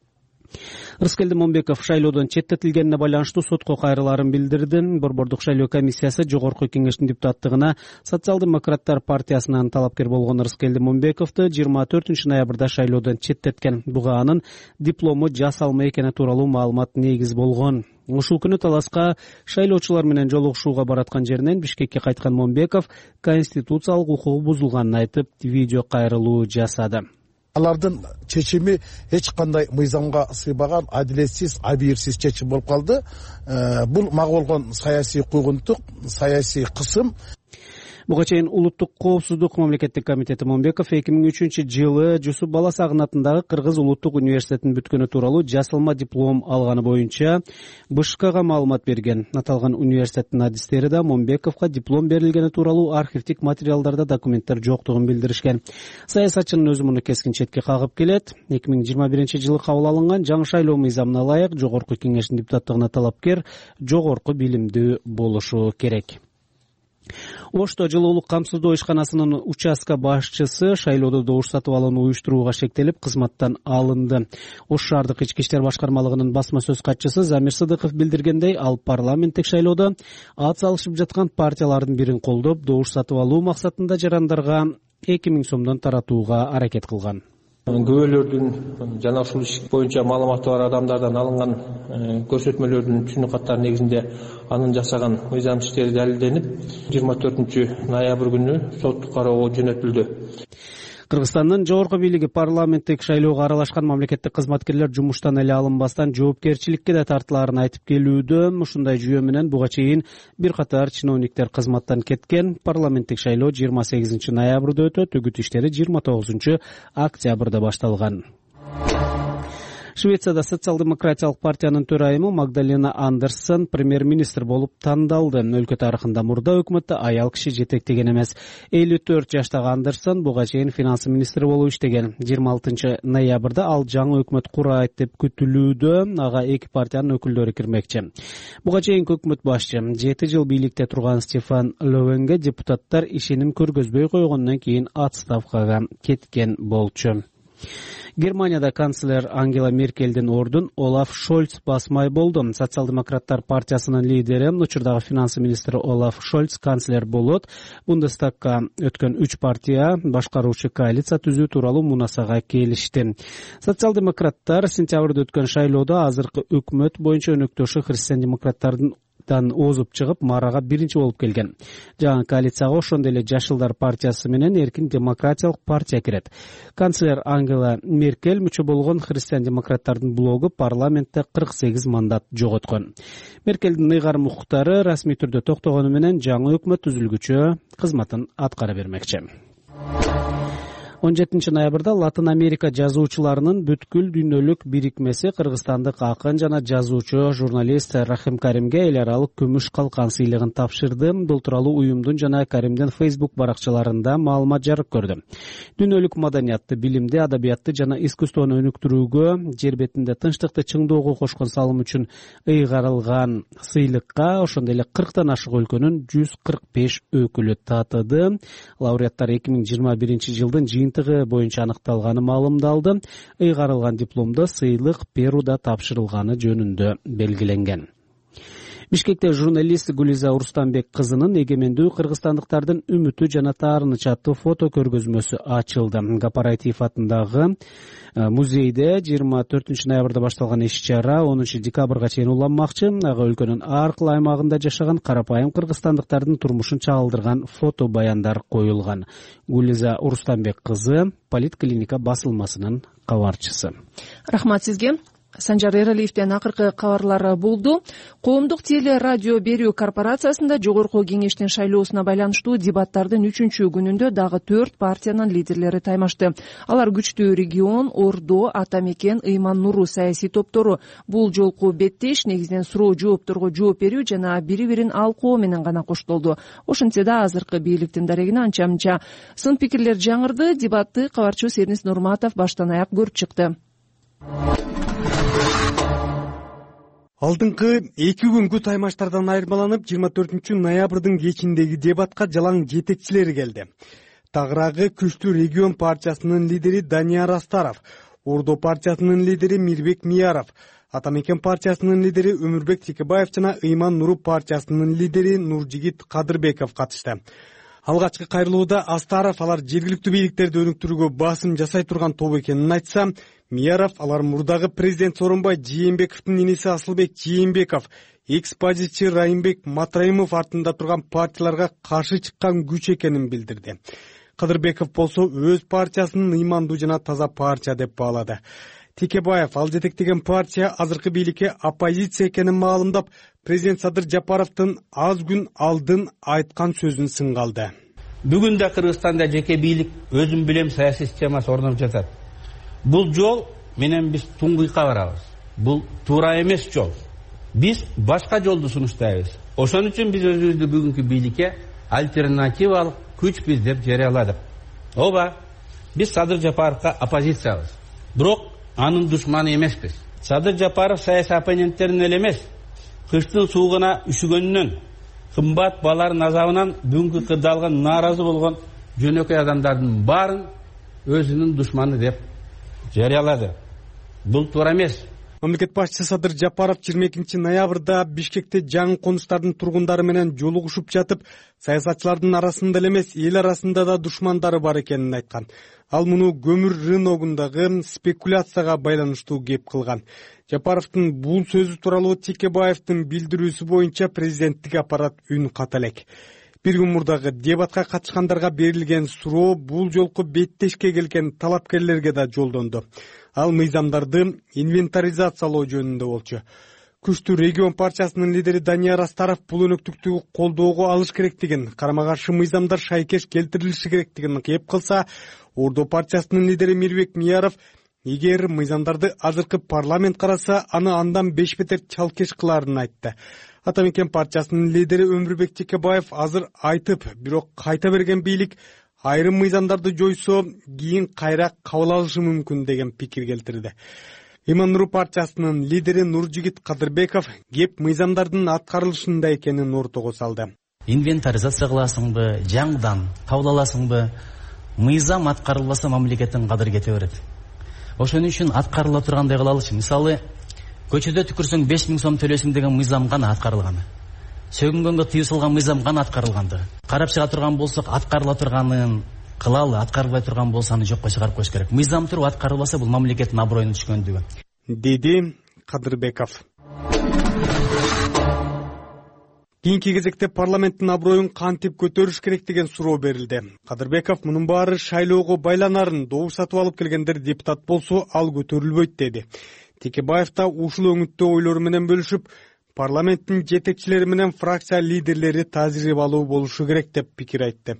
Рыскелди Момбеков шайлоодон четтетилгенине байланыштуу сотко кайрылаарын билдирди. Борбордук шайлоо комиссиясы жогорку кеңештин депутаттыгына Социал-демократтар партиясынан талапкер болгон Рыскелди Момбековду жыйырма төртүнчү ноябрда шайлоодон четтеткен. Буга анын диплому жасалма экени тууралуу маалымат негиз болгон. Ушул күнү таласка шайлоочулар менен жолугушууга бараткан жеринен Бишкекке кайткан Момбеков конституциялык укугу бузулганын айтып, видео кайрылуу жасады. Алардын чечими эч кандай мыйзамга сыйбаган, адилетсиз, абийирсиз чечим болуп калды. Бул мага болгон саясий куугунтук, саясий кысым. Буга чейин Улуттук коопсуздук мамлекеттик комитети Момбеков эки миң үчүнчү жылы Жусуп Баласагын атындагы Кыргыз улуттук университетин бүткөнү тууралуу жасалма диплом алганы боюнча БШКга маалымат берген. Аталган университеттин адистери да Момбековго диплом берилгени тууралуу архивдик материалдарда документтер жоктугун билдиришкен. Саясатчынын өзү муну кескин четке кагып келет. эки миң жыйырма биринчи жылы кабыл алынган жаңы шайлоо мыйзамына ылайык жогорку кеңештин депутаттыгына талапкер жогорку билимдүү болушу керек. Ошто жылуулук камсыздоо ишканасынын участка башчысы шайлоодо добуш сатып алууну уюштурууга шектелип, кызматтан алынды. Ош шаардык ички иштер башкармалыгынын басма сөз катчысы Замир Сыдыков билдиргендей, ал парламенттик шайлоодо ат салышып жаткан партиялардын бирин колдоп, добуш сатып алуу максатында жарандарга эки миң сомдон таратууга аракет кылган. Күбөлөрдүн жана ушул иш боюнча маалыматы бар адамдардан алынган көрсөтмөлөрдүн түшүнүк-каттары негизинде анын жасаган мыйзам иштери далилденип, жыйырма төртүнчү ноябрь күнү соттук кароого жөнөтүлдү. Кыргызстандын жогорку бийлиги парламенттик шайлоого аралашкан мамлекеттик кызматкерлер жумуштан эле алынбастан жоопкерчиликке да тартылаарын айтып келүүдө. Ушундай жүйө менен буга чейин бир катар чиновниктер кызматтан кеткен. Парламенттик шайлоо жыйырма сегизинчи ноябрда өтөт, үгүт иштери жыйырма тогузунчу октябрда башталган. Швецияда социал-демократиялык партиянын төрайымы Магдалена Андерсон премьер-министр болуп тандалды. Өлкө тарыхында мурда өкмөттө аял киши жетектеген эмес. элүү төрт жаштагы Андерсон буга чейин финанс министри болуп иштеген. жыйырма алтынчы ноябрда ал жаңы өкмөт курайт деп күтүлүүдө. Ага эки партиянын өкүлдөрү кирмекчи. Буга чейинки өкмөт башчы жети жыл бийликте турган Стефан Ловенге депутаттар ишеним көргөзбөй койгондон кийин отставкага кеткен болчу. Германияда канцлер Ангела Меркельдин ордун Олаф Шольц басмай болду. Социал-демократтар партиясынын лидери, учурдагы финанс министри Олаф Шольц канцлер болот. Бундестагга өткөн үч партия башкаруучу коалиция түзүү тууралуу мунасага келишти. Социал-демократтар сентябрда өткөн шайлоодо азыркы өкмөт боюнча өнөктөшү христиан-демократтардын озуп чыгып, Марага биринчи болуп келген. Жаңы коалицияга ошондой эле Жашылдар партиясы менен Эркин демократиялык партия кирет. Канцлер Ангела Меркель мүчө болгон христиан-демократтардын блогу парламентте кырк сегиз мандат жоготкон. Меркелдин ыйгарым укуктары расмий түрдө токтогону менен жаңы өкмөт түзүлгүчө кызматын аткара бермекчи. он жетинчи ноябрда Латын Америка жазуучуларынын бүткүл дүйнөлүк бирикмеси кыргызстандык акын жана жазуучу журналист Рахим Каримге эл аралык күмүш калкан сыйлыгын тапшырды. Бул тууралуу уюмдун жана Каримдин Facebook баракчаларында маалымат жарык көрдү. Дүйнөлүк маданиятты, билимди, адабиятты жана искусствону өнүктүрүүгө, жер бетинде тынчтыкты чыңдоого кошкон салым үчүн ыйгарылган сыйлыкка ошондой эле кырктан ашык өлкөнүн жүз кырк беш өкүлү татыды. Лауреаттар эки миң жыйырма биринчи жылдын жыйынтыгы боюнча аныкталганы маалымдалды. Ыйгарылган дипломдо сыйлык Перуда тапшырылганы жөнүндө белгиленген. Бишкекте журналист Гулиза Урустамбек кызынын эгемендүү кыргызстандыктардын үмүтү жана таарынычы аттуу фото көргөзмөсү ачылды. Гапараитиев атындагы музейде жыйырма төртүнчү ноябрда башталган иш-чара онунчу декабрга чейин уланмакчы. Ага өлкөнүн ар кыл аймагында жашаган карапайым кыргызстандыктардын турмушун чагылдырган фото баяндар коюлган. Гулиза Урустамбек кызы Политклиника басылмасынын кабарчысы. Рахмат сизге. Санжар Эралиевден акыркы кабарлар болду. Коомдук теле радио берүү корпорациясында жогорку кеңештин шайлоосуна байланыштуу дебаттардын үчүнчү күнүндө дагы төрт партиянын лидерлери таймашты. Алар күчтүү регион, Ордо, Ата Мекен, Ыйман Нуру саясий топтору. Бул жолку беттеш негизинен суроо жоопторго жооп берүү жана бири-бирин алкоо менен гана коштолду. Ошентсе да азыркы бийликтин дарегине анча-мынча сын пикирлер жаңырды. Дебатты кабарчы Сернис Нурматов баштан аяк көрүп чыкты. Алдыңкы эки күнгө таймаштардан айырмаланып, жыйырма төртүнчү ноябрдын кечиндеги дебатка жалаң жетекчилери келди. Тагыраагы күчтүү регион партиясынын лидери Данияр Астаров, Ордо партиясынын лидери Мирбек Мияров, Ата Мекен партиясынын лидери Өмүрбек Текебаев жана Ыйман Нуру партиясынын лидери Нуржигит Кадырбеков катышты. Алгачкы кайрылууда Астаров алар жергиликтүү бийликтерди өнүктүрүүгө басым жасай турган топ экенин айтса, Мияров алар мурдагы президент Сооронбай Жээнбековдун иниси Асылбек Жээнбеков, экс-позичи Райымбек Матраимов артында турган партияларга каршы чыккан күч экенин билдирди. Кадырбеков болсо өз партиясынын ыймандуу жана таза партия деп баалады. Текебаев ал жетектеген партия азыркы бийликке оппозиция экенин маалымдап, президент Садыр Жапаровдун аз күн алдын айткан сөзүн сынга алды. Бүгүн да Кыргызстанда жеке бийлик өзүм билем саясий системасы орноп жатат. Бул жол менен биз туңгуйка барабыз. Бул туура эмес жол. Биз башка жолду сунуштайбыз. Ошон үчүн биз өзүбүздү бүгүнкү бийликке альтернативалык күчбүз деп жарыяладык. Ооба, биз Садыр Жапаровго оппозициябыз. Бирок анын душманы эмеспиз. Садыр Жапаров саясий оппоненттерин эле эмес, кыштын суугуна үшүгөнүнөн, кымбат балардын азабынан бүгүнкү кырдаалга нааразы болгон жөнөкөй адамдардын баарын өзүнүн душманы деп жарыялады. Бул туура эмес. Мамлекет башчысы Садыр Жапаров жыйырма экинчи ноябрда Бишкекте жаңы конустардын тургундары менен жолугушуп жатып, саясатчылардын арасында эле эмес, эл арасында да душмандары бар экенин айткан. Ал муну көмүр рыногундагы спекуляцияга байланыштуу кеп кылган. Жапаровдун бул сөзү тууралуу Текебаевдин билдирүүсү боюнча президенттик аппарат үн ката элек. Бир күн мурдагы дебатка катышкандарга берилген суроо бул жолку беттешке келген талапкерлерге да жолдонду. Ал мыйзамдарды инвентаризациялоо жөнүндө болчу. Күчтүү регион партиясынын лидери Данияр Астаров бул өнөктүктү колдоого алыш керектигин, карама каршы мыйзамдар шайкеш келтирилиши керектигин кеп кылса, Ордо партиясынын лидери Мирбек Мияров эгер мыйзамдарды азыркы парламент караса, аны андан беш бетер чалкеш кыларын айтты. Ата Мекен партиясынын лидери Өмүрбек Текебаев азыр айтып, бирок кайта берген бийлик айрым мыйзамдарды жойсо, кийин кайра кабыл алышы мүмкүн деген пикир келтирди. Ыйман Нуру партиясынын лидери Нуржигит Кадырбеков кеп мыйзамдардын аткарылышында экенин ортого салды. Инвентаризация кыласыңбы, жаңыдан кабыл аласыңбы, мыйзам аткарылбаса мамлекеттин кадыры кете берет. Ошон үчүн аткарыла тургандай кылалычы. Мисалы, көчөдө түкүрсөң беш миң сом төлөсүң деген мыйзам гана аткарылган. Сөгүнгөнгө тыюу салган мыйзам гана аткарылганды. Карап чыга турган болсок, аткарыла турганын кылалы, аткарылбай турган болсо аны жокко чыгарып коюш керек. Мыйзам туруп аткарылбаса, бул мамлекеттин аброюнун түшкөндүгү. Деди Кадырбеков. Кийинки кезекте парламенттин аброюн кантип көтөрүш керек деген суроо берилди. Кадырбеков мунун баары шайлоого байланарын, добуш сатып алып келгендер депутат болсо, ал көтөрүлбөйт деди. Текебаев да ушул өңүттө ойлору менен бөлүшүп, парламенттин жетекчилери менен фракция лидерлери тажрыйбалуу болушу керек деп пикир айтты.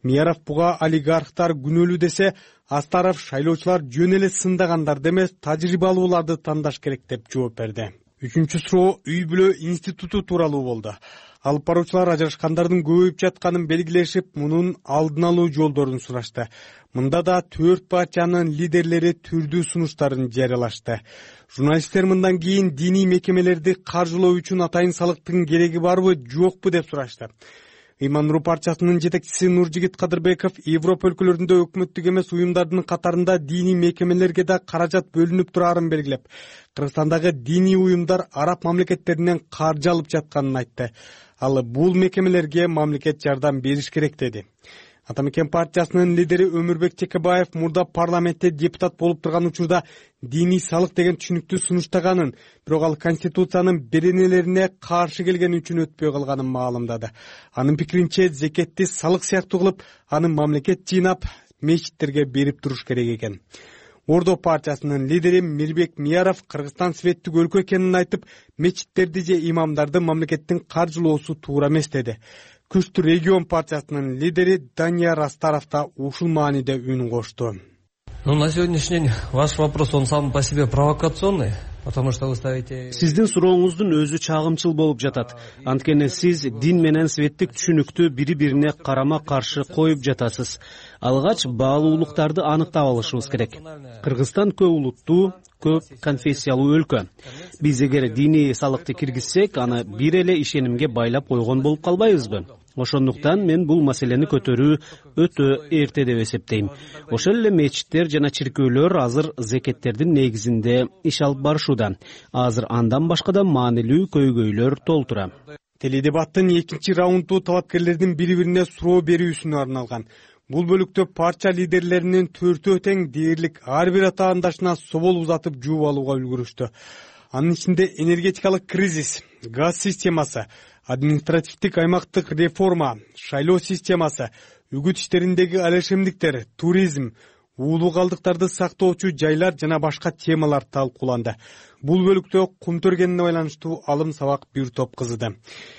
Мияров буга олигархтар күнөөлүү десе, Астаров шайлоочулар жөн эле сындагандарды эмес, тажрыйбалууларды тандаш керек деп жооп берди. Үчүнчү суроо үй бүлө институту тууралуу болду. Алып баруучулар ажырашкандардын көбөйүп жатканын белгилешип, мунун алдын алуу жолдорун сурашты. Мында да төрт партиянын лидерлери түрдүү сунуштарын жарыялашты. Журналисттер мындан кийин диний мекемелерди каржылоо үчүн атайын салыктын кереги барбы, жокпу деп сурашты. Ыйман Нуру партиясынын жетекчиси Нуржигит Кадырбеков Европа өлкөлөрүндө өкмөттүк эмес уюмдардын катарында диний мекемелерге да каражат бөлүнүп турарын белгилеп, Кыргызстандагы диний уюмдар араб мамлекеттеринен каржы алып жатканын айтты. Ал бул мекемелерге мамлекет жардам бериш керек деди. Атамекен партиясынын лидери Өмүрбек Чекебаев мурда парламентте депутат болуп турган учурда диний салык деген түшүнүктү сунуштаганын, бирок ал конституциянын беренелерине каршы келген үчүн өтпөй калганын маалымдады. Анын пикиринче, зекетти салык сыяктуу кылып, аны мамлекет жыйнап, мечиттерге берип туруш керек экен. Ордо партиясынын лидери Мирбек Мияров Кыргызстан светтик өлкө экенин айтып, мечиттерди же имамдарды мамлекеттин каржылоосу туура эмес деди. Күчтүү регион партиясынын лидери Данияр Астаров да ушул мааниде үн кошту. Ну, на сегодняшний день ваш вопрос, он сам по себе провокационный, потому что вы ставите... Сиздин сурооңуздун өзү чагымчыл болуп жатат. Анткени сиз дин менен светтик түшүнүктү бири-бирине карама каршы коюп жатасыз. Алгач баалуулуктарды аныктап алышыбыз керек. Кыргызстан көп улуттуу, көп конфессиялуу өлкө. Биз эгер диний салыкты киргизсек, аны бир эле ишенимге байлап койгон болуп калбайбызбы? Ошондуктан мен бул маселени көтөрүү өтө эрте деп эсептейм. Ошол эле мечиттер жана чиркөөлөр азыр зекеттердин негизинде иш алып барышууда. Азыр андан башка да маанилүү көйгөйлөр толтура. Теледебаттын экинчи раунду талапкерлердин бири-бирине суроо берүүсүнө арналган. Бул бөлүктө партия лидерлеринин төртөө тең дээрлик ар бир атаандашына собол узатып жууп алууга үлгүрүштү. Анын ичинде энергетикалык кризис, газ системасы, административдик аймактык реформа, шайлоо системасы, үгүт иштериндеги алешемдиктер, туризм, уулуу калдыктарды сактоочу жайлар жана башка темалар талкууланды. Бул бөлүктө кум төргенине байланыштуу алым сабак бир топ кызыды.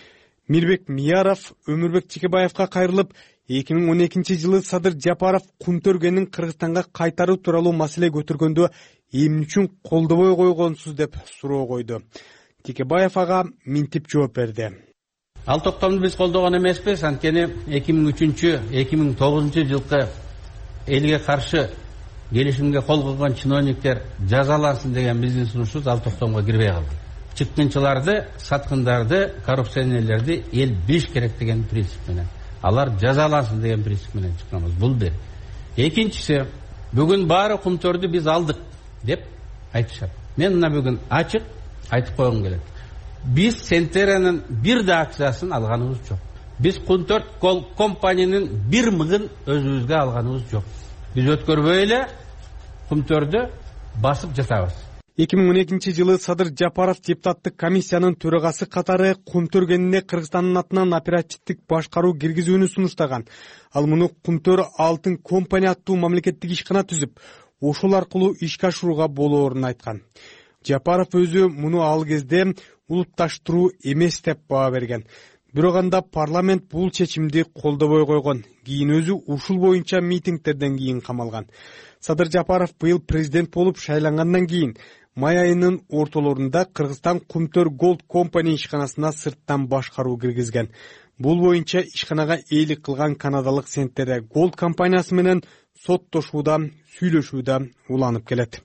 Мирбек Мияров Өмүрбек Чекебаевка кайрылып, эки миң он экинчи жылы Садыр Жапаров кум төргенин Кыргызстанга кайтаруу тууралуу маселе көтөргөндө эмне үчүн колдобой койгонсуз деп суроо койду. Чекебаев ага минтип жооп берди. Ал токтомду биз колдогон эмеспиз, анткени эки миң үчүнчү эки миң тогузунчу жылкы элге каршы келишимге кол койгон чиновниктер жазалансын деген биздин сунушубуз ал токтомго кирбей калды. Чыккынчыларды, саткындарды, коррупционерлерди эл билиш керек деген принцип менен, алар жазалансын деген принцип менен чыкканбыз. Бул бир. Экинчиси, бүгүн баары кумтөрдү биз алдык деп айтышат. Мен мына бүгүн ачык айтып койгум келет. Биз Сентеранын бир да акциясын алганыбыз жок. Биз Кунтөрт кол компаниянын бир мыңын өзүбүзгө алганыбыз жок. Биз өткөрбөй эле Кумтөрдү басып жатабыз. эки миң он экинчи жылы Садыр Жапаров депутаттык комиссиянын төрагасы катары кум төргенине Кыргызстандын атынан оперативдик башкаруу киргизүүнү сунуштаган. Ал муну Кумтөр алтын компания аттуу мамлекеттик ишкана түзүп, ошол аркылуу ишке ашырууга болоорун айткан. Жапаров өзү муну ал кезде улутташтыруу эмес деп баа берген. Бирок анда парламент бул чечимди колдобой койгон. Кийин өзү ушул боюнча митингтерден кийин камалган. Садыр Жапаров быйыл президент болуп шайлангандан кийин май айынын ортолорунда Кыргызстан Кумтөр Голд компания ишканасына сырттан башкаруу киргизген. Бул боюнча ишканага ээлик кылган канадалык Сентере Голд компаниясы менен соттошууда, сүйлөшүүдө уланып келет.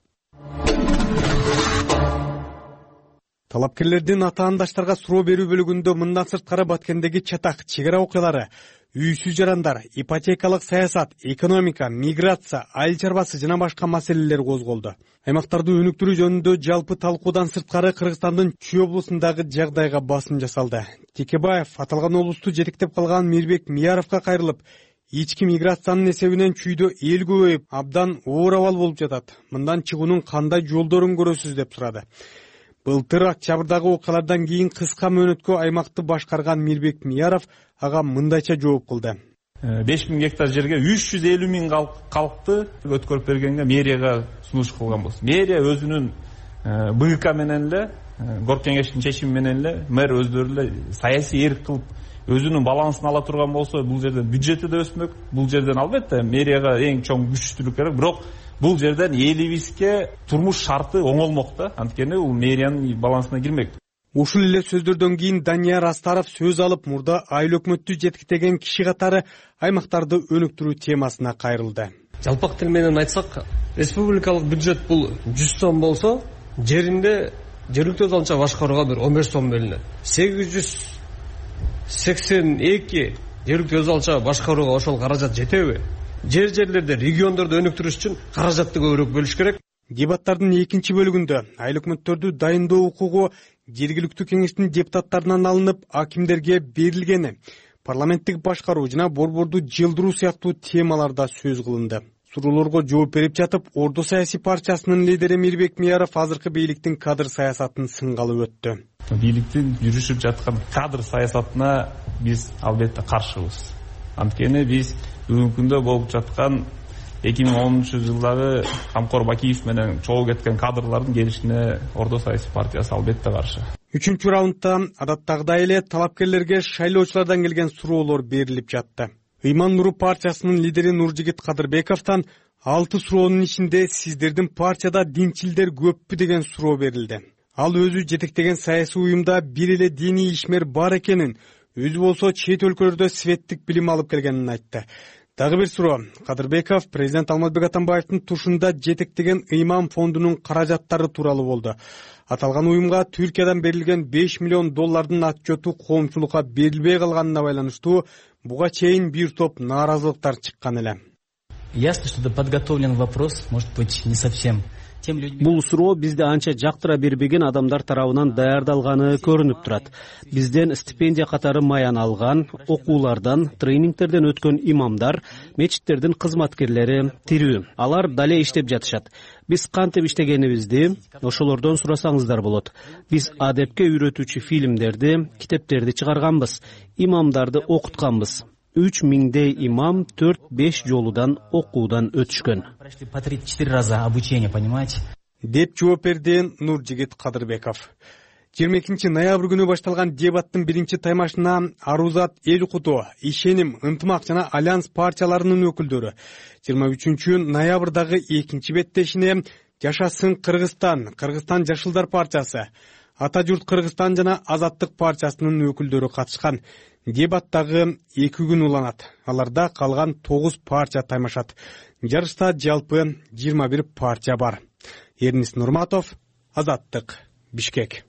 Талапкерлердин атаандаштарга суроо берүү бөлүгүндө мындан сырткары Баткендеги чатак, чегара окуялары, үйсүз жарандар, ипотекалык саясат, экономика, миграция, айыл чарбасы жана башка маселелер козголду. Аймактарды өнүктүрүү жөнүндө жалпы талкуудан сырткары Кыргызстандын Чүй облусундагы жагдайга басым жасалды. Текебаев аталган облусту жетектеп калган Мирбек Мияровго кайрылып, ички миграциянын эсебинен Чүйдө эл көбөйүп, абдан оор абал болуп жатат. Мындан чыгуунун кандай жолдорун көрөсүз деп сурады. Былтыр октябрдагы окуялардан кийин кыска мөөнөткө аймакты башкарган Мирбек Мияров ага мындайча жооп кылды. беш миң гектар жерге үч жүз элүү миң калкты өткөрүп бергенге мэрияга сунуш кылган болсун. Мэрия өзүнүн БК менен эле, Гор кеңештин чечими менен эле мэр өздөрү эле саясий эрк кылып өзүнүн балансын ала турган болсо, бул жерден бюджети да өсмөк. Бул жерден албетте мэрияга эң чоң күчтүүлүк керек, бирок бул жерден элибизге турмуш шарты оңолмок да. Анткени бул мэриянын балансына кирмек. Ушул эле сөздөрдөн кийин Данияр Астаров сөз алып, мурда айыл өкмөттү жетектеген киши катары аймактарды өнүктүрүү темасына кайрылды. Жалпак тил менен айтсак, республикалык бюджет бул жүз сом болсо, жеринде жергиликтүү өзү алча башкарууга бир он беш сом бөлүнөт. сегиз жүз сексен эки жергиликтүү өзү алча башкарууга ошол каражат жетеби? Жер жерлерде, региондорду өнүктүрүш үчүн каражатты көбүрөөк бөлүш керек. Дебаттардын экинчи бөлүгүндө айыл өкмөттөрдү дайындоо укугу жергиликтүү кеңештин депутаттарынан алынып, акимдерге берилгени, парламенттик башкаруу жана борборду жылдыруу сыяктуу темаларда сөз кылынды. Суроолорго жооп берип жатып, Ордо саясий партиясынын лидери Мирбек Мияров азыркы бийликтин кадр саясатын сынгалып өттү. Бийликтин жүрүшүп жаткан кадр саясатына биз албетте каршыбыз. Анткени биз бүгүнкү күндө болуп жаткан эки миң онунчу жылдагы Камкор Бакиев менен чогуу кеткен кадрлардын келишине Ордо саясий партиясы албетте каршы. Үчүнчү раундда адаттагыдай эле талапкерлерге шайлоочулардан келген суроолор берилип жатты. Ыйман Нуру партиясынын лидери Нуржигит Кадырбековдон алты суроонун ичинде сиздердин партияда динчилдер көппү деген суроо берилди. Ал өзү жетектеген саясий уюмда бир эле диний ишмер бар экенин, өзү болсо чет өлкөлөрдө светтик билим алып келгенин айтты. Дагы бир суроо. Кадырбеков президент Алмазбек Атамбаевдин тушунда жетектеген ыйман фондунун каражаттары тууралуу болду. Аталган уюмга Түркиядан берилген беш миллион доллардын отчету коомчулукка берилбей калганына байланыштуу буга чейин бир топ нааразылыктар чыккан эле. Ясно, что подготовлен вопрос, может быть, не совсем. Бул суроо бизди анча жактыра бербеген адамдар тарабынан даярдалганы көрүнүп турат. Бизден стипендия катары маян алган, окуулардан, тренингтерден өткөн имамдар, мечиттердин кызматкерлери тирүү. Алар дале иштеп жатышат. Биз кантип иштегенибизди ошолордон сурасаңыздар болот. Биз адепке үйрөтүүчү фильмдерди, китептерди чыгарганбыз, имамдарды окутканбыз. үч миңдей имам төрт беш жолудан окуудан өтүшкөн. По три-четыре раза обучение, понимаете? Деп жооп берди Нуржигит Кадырбеков. жыйырма экинчи ноябрь күнү башталган дебаттын биринчи таймашына Арузат Эл Куту, Ишеним, Ынтымак жана Альянс партияларынын өкүлдөрү жыйырма үчүнчү ноябрдагы экинчи беттешине Жашасын Кыргызстан, Кыргызстан Жашылдар партиясы, Ата журт Кыргызстан жана Азаттык партиясынын өкүлдөрү катышкан. Дебаттагы эки күн уланат. Аларда калган тогуз партия таймашат. Жарышта жалпы жыйырма бир партия бар. Эрнис Нурматов, Азаттык, Бишкек.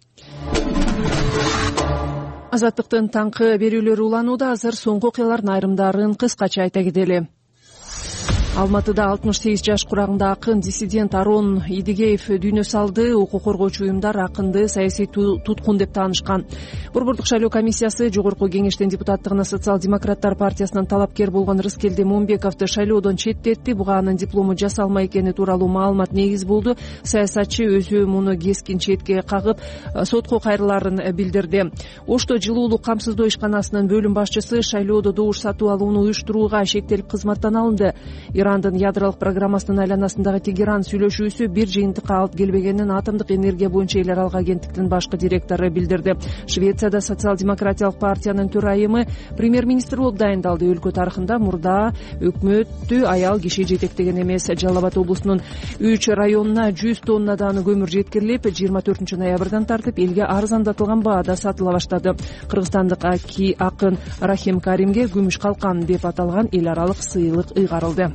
Азаттыктын таңкы берүүлөрү уланууда. Азыр соңку окуялардын айрымдарын кыскача айта кетели. Алматыда алтымыш сегиз жаш курагында акын диссидент Арон Идигеев дүйнө салды. Укук коргоочу уюмдар акынды саясий туткун деп таанышкан. Борбордук шайлоо комиссиясы жогорку кеңештин депутаттыгына социал-демократтар партиясынан талапкер болгон Рыскелди Момбековду шайлоодон четтетти. Буга анын диплому жасалма экени тууралуу маалымат негиз болду. Саясатчы өзү муну кескин четке кагып, сотко кайрылаарын билдирди. Ошто жылуулук камсыздоо ишканасынын бөлүм башчысы шайлоодо добуш сатып алууну уюштурууга шектелип кызматтан алынды. Ирандын ядролук программасынын айланасындагы Тегеран сүйлөшүүсү бир жыйынтыкка алып келбегенин Атомдук энергия боюнча эл аралык агенттиктин башкы директору билдирди. Швецияда социал-демократиялык партиянын төрайымы премьер-министр болуп дайындалды. Өлкө тарыхында мурда өкмөттү аял киши жетектеген эмес. Жалал Абад облусунун үч районуна жүз тоннадан көмүр жеткирилип, жыйырма төртүнчү ноябрдан тартып элге арзандатылган баада сатыла баштады. Кыргызстандык акын Рахим Каримге күмүш калкан деп аталган эл аралык сыйлык ыйгарылды.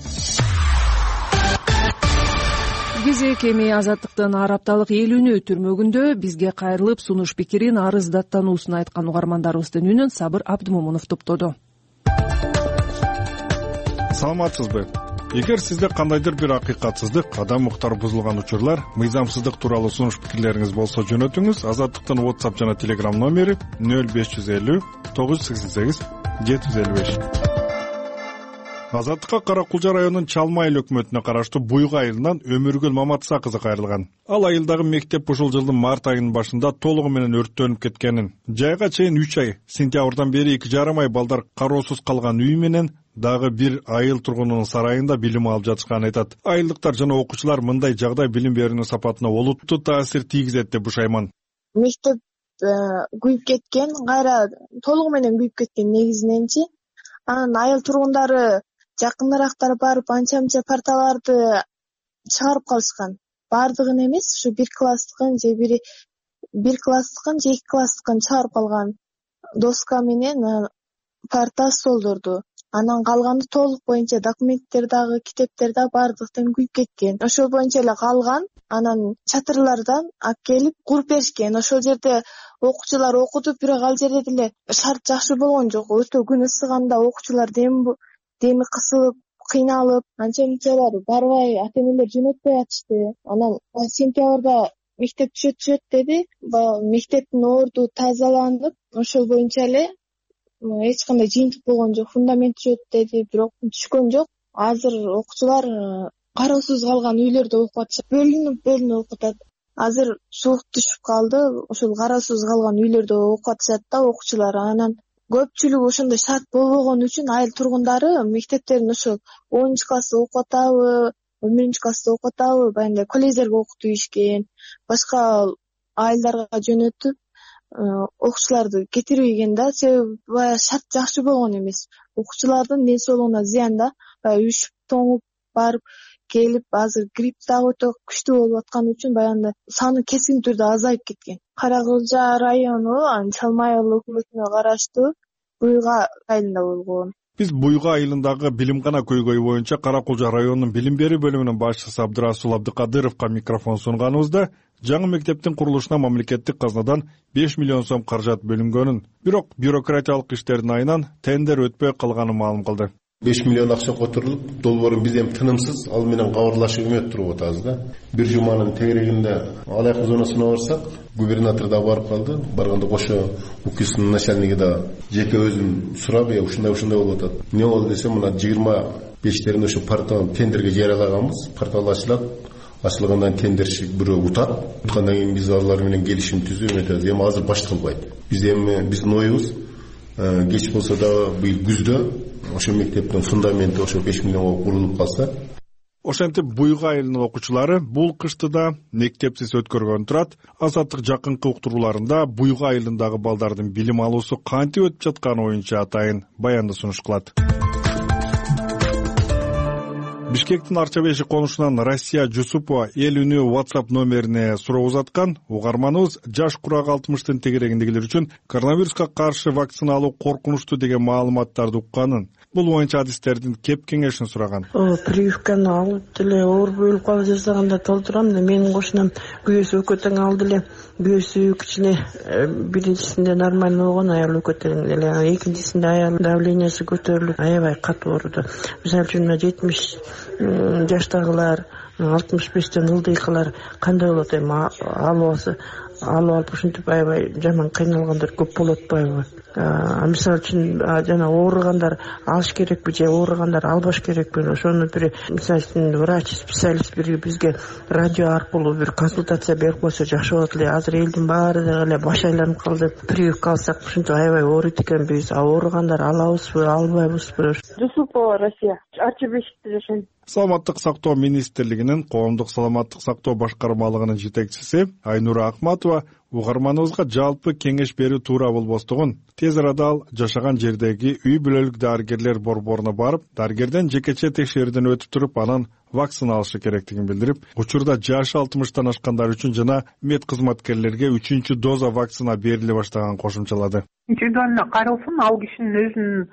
Кезек эми Азаттыктын ар апталык эл үнү түрмөгүндө бизге кайрылып сунуш пикирин, арыз даттануусун айткан угармандарыбыздын үнүн Сабыр Абдымомунов топтоду. Саламатсызбы? Эгер сизде кандайдыр бир акыйкатсыздык, адам укуктары бузулган учурлар, мыйзамсыздык тууралуу сунуш пикирлериңиз болсо жөнөтүңүз. Азаттыктын WhatsApp жана Telegram номери нөл беш жүз элүү тогуз жүз сексен сегиз жети жүз элүү беш. Азаттыкка Кара Кулжа районунун Чалма айыл өкмөтүнө караштуу Буйга айылынан Өмүргүл Маматса кызы кайрылган. Ал айылдагы мектеп ушул жылдын март айынын башында толугу менен өрттөнүп кеткенин, жайга чейин үч ай, сентябрдан бери эки жарым ай балдар кароосуз калган үй менен дагы бир айыл тургунунун сарайында билим алып жатышканын айтат. Айылдыктар жана окуучулар мындай жагдай билим берүүнүн сапатына олуттуу таасир тийгизет деп бушайман. Мектепте күйүп кеткен, кайра толугу менен күйүп кеткен негизиненчи. Анан айыл тургундары жакыныраактар барып анча мынча парталарды чыгарып калышкан. Баардыгын эмес, ушу бир класстыкын же бир бир класстыкын же эки класстыкын чыгарып калган. Доска менен парта, столдорду. Анан калганы толук боюнча документтер дагы, китептер дагы баардыктан күйүп кеткен. Ошол боюнча эле калган. Анан чатырлардан алып келип куруп беришкен. Ошол жерде окуучулар окуду, бирок ал жерде деле шарт жакшы болгон жок. Өтө күн ысыганда окуучулар деми деми кысылып, кыйналып, анча мынчалар барбай, ата-энелер жөнөтпөй атышты. Анан сентябрда мектеп түшөт түшөт деди. Баягы мектептин орду тазаланып, ошол боюнча эле эч кандай жыйынтык болгон жок. Фундамент түшөт деди, бирок түшкөн жок. Азыр окуучулар кароосуз калган үйлөрдө окуп атышат. Бөлүнүп бөлүнүп окуп атат. Азыр суук түшүп калды. Ошол кароосуз калган үйлөрдө окуп атышат да окуучулар. Анан көпчүлүгү ошондой шарт болбогон үчүн айыл тургундары мектептерин ошол онунчу класста окуп атабы, он биринчи класста окуп атабы, баягындай колледждерге окутуу ийишкен. Башка айылдарга жөнөтүп окуучуларды кетирбеген да. Себеби баягы шарт жакшы болгон эмес. Окуучулардын ден соолугуна зыян да. Баягы үшүп тоңуп барып келип, азыр грипп дагы өтө күчтүү болуп аткан үчүн баягындай саны кескин түрдө азайып кеткен. Кара Кылжа району Чалмай айыл өкмөтүнө караштуу Буйга айылында болгон. Биз Буйга айылындагы билимкана көйгөйү боюнча Кара Кылжа районунун билим берүү бөлүмүнүн башчысы Абдырасул Абдыкадыровго микрофон сунганыбызда жаңы мектептин курулушуна мамлекеттик казнадан беш миллион сом каражат бөлүнгөнүн, бирок бюрократиялык иштердин айынан тендер өтпөй калганын маалым кылды. беш миллион акча которулуп, долбоорун биз эми тынымсыз ал менен кабарлашып өмөт туруп атабыз да. Бир жуманын тегерегинде алаяктык зонасына барсак, губернатор да барып калды. Барганда кошо УКИСтин начальниги да жеке өзүн сурап, "Э, ушундай ушундай болуп атат. Эмне болду десем, мына жыйырма бештерин ошо порталдан тендерге жарыялаганбыз. Портал ачылат. Ачылгандан тендерчи бирөө утат. Уткандан кийин биз алар менен келишим түзүп өтөбүз. Эми азыр башталбайт. Биз эми биздин оюбуз кеч болсо дагы быйыл күздө ошо мектептин фундаменти ошо беш миллионго курулуп калса. Ошентип Буйга айылынын окуучулары бул кышты да мектепсиз өткөргөн турат. Азаттык жакынкы уктурууларында Буйга айылындагы балдардын билим алуусу кантип өтүп жатканы боюнча атайын баянды сунуш кылат. Бишкектин Арча беши конушунан Россия Жусупова эл үнү WhatsApp номерине суроо узаткан. Угарманыбыз жаш курагы алтымыштын тегерегиндегилер үчүн коронавируска каршы вакцина алуу коркунучтуу деген маалыматтарды укканын, бул боюнча адистердин кеп кеңешин сураган. Прививканы алып деле оор болуп калып жасаганда толтурам да, менин кошунам күйөөсү өкө тең алды эле. Күйөөсү кичине биринчисинде нормально болгон, аял өкө тең эле. Экинчисинде аял давлениясы көтөрүлүп, аябай катуу ооруду. Мисалы үчүн жетимиш жаштагылар, алтымыш бештен ылдыйкылар кандай болот эми албасы алып алып ушинтип аябай жаман кыйналгандар көп болуп атпайбы? Мисалы үчүн жана ооругандар алыш керекпи же ооругандар албаш керекпи? Ошону бир мисалы үчүн врач, специалист бир бизге радио аркылуу бир консультация берип койсо жакшы болот эле. Азыр элдин баары эле баш айланып калды. Прививка алсак ушинтип аябай ооруйт экенбиз. Ооругандар алабызбы, албайбызбы? Жусупова Россия. Арча бешикте жашайм. Саламаттык сактоо министрлигинин коомдук саламаттык сактоо башкармалыгынын жетекчиси Айнура Акматова угарманыбызга жалпы кеңеш берүү туура болбостугун, тез арада ал жашаган жердеги үй бүлөлүк дарыгерлер борборуна барып, дарыгерден жекече текшерүүдөн өтүп туруп, анан вакцина алышы керектигин билдирип, учурда жашы алтымыштан ашкандар үчүн жана мед кызматкерлерге үчүнчү доза вакцина бериле баштаганын кошумчалады. Индивидуально каралсын, ал кишинин өзүнүн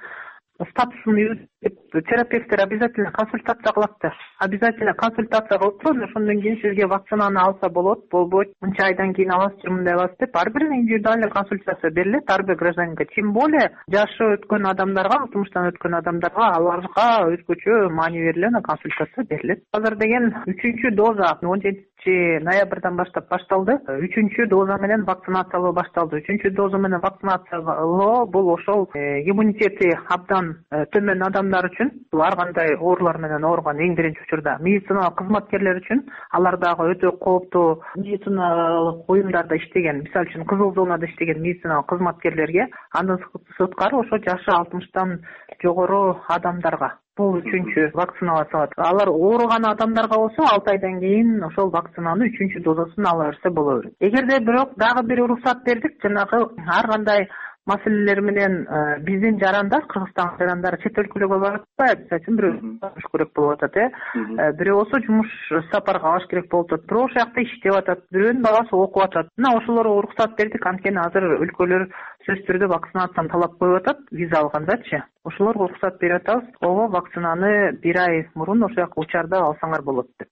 статусун терапевттер обязательно консультация кылат да. Обязательно консультация кылып турат, ошондон кийин сизге вакцинаны алса болот, болбойт, мынча айдан кийин аласыз же мындай аласыз деп ар бирине индивидуальный консультация берилет ар бир гражданинге. Тем более жашы өткөн адамдарга, алтымыштан өткөн адамдарга аларга өзгөчө маани берилген консультация берилет. Азыр деген үчүнчү доза он жетинчи ноябрдан баштап башталды. Үчүнчү доза менен вакцинациялоо башталды. Үчүнчү доза менен вакцинациялоо бул ошол иммунитети абдан төмөн адам адамдар үчүн, ар кандай оорулар менен ооруган эң биринчи учурда медициналык кызматкерлер үчүн, алар дагы өтө кооптуу медициналык уюмдарда иштеген, мисалы үчүн кызыл зонада иштеген медициналык кызматкерлерге, андан сырткары ошо жашы алтымыштан жогору адамдарга бул үчүнчү вакциналашат. Алар ооруган адамдарга болсо алты айдан кийин ошол вакцинаны үчүнчү дозасын ала берсе боло берет. Эгерде бирок дагы бир уруксат бердик, жанагы ар кандай маселелер менен биздин жарандар, Кыргызстан жарандары чет өлкөлөргө барып атпайбы, мисалы үчүн бирөө жумуш керек болуп атат, э, бирөө болсо жумуш сапарга алыш керек болуп атат, бирөө ошол жакта иштеп атат, бирөөнүн баласы окуп атат. Мына ошолорго уруксат бердик, анткени азыр өлкөлөр сөзсүз түрдө вакцинацияны талап коюп атат, виза алгандачы. Ошолорго уруксат берип атабыз. Ого вакцинаны бир ай мурун ошол жака учарда алсаңар болот деп.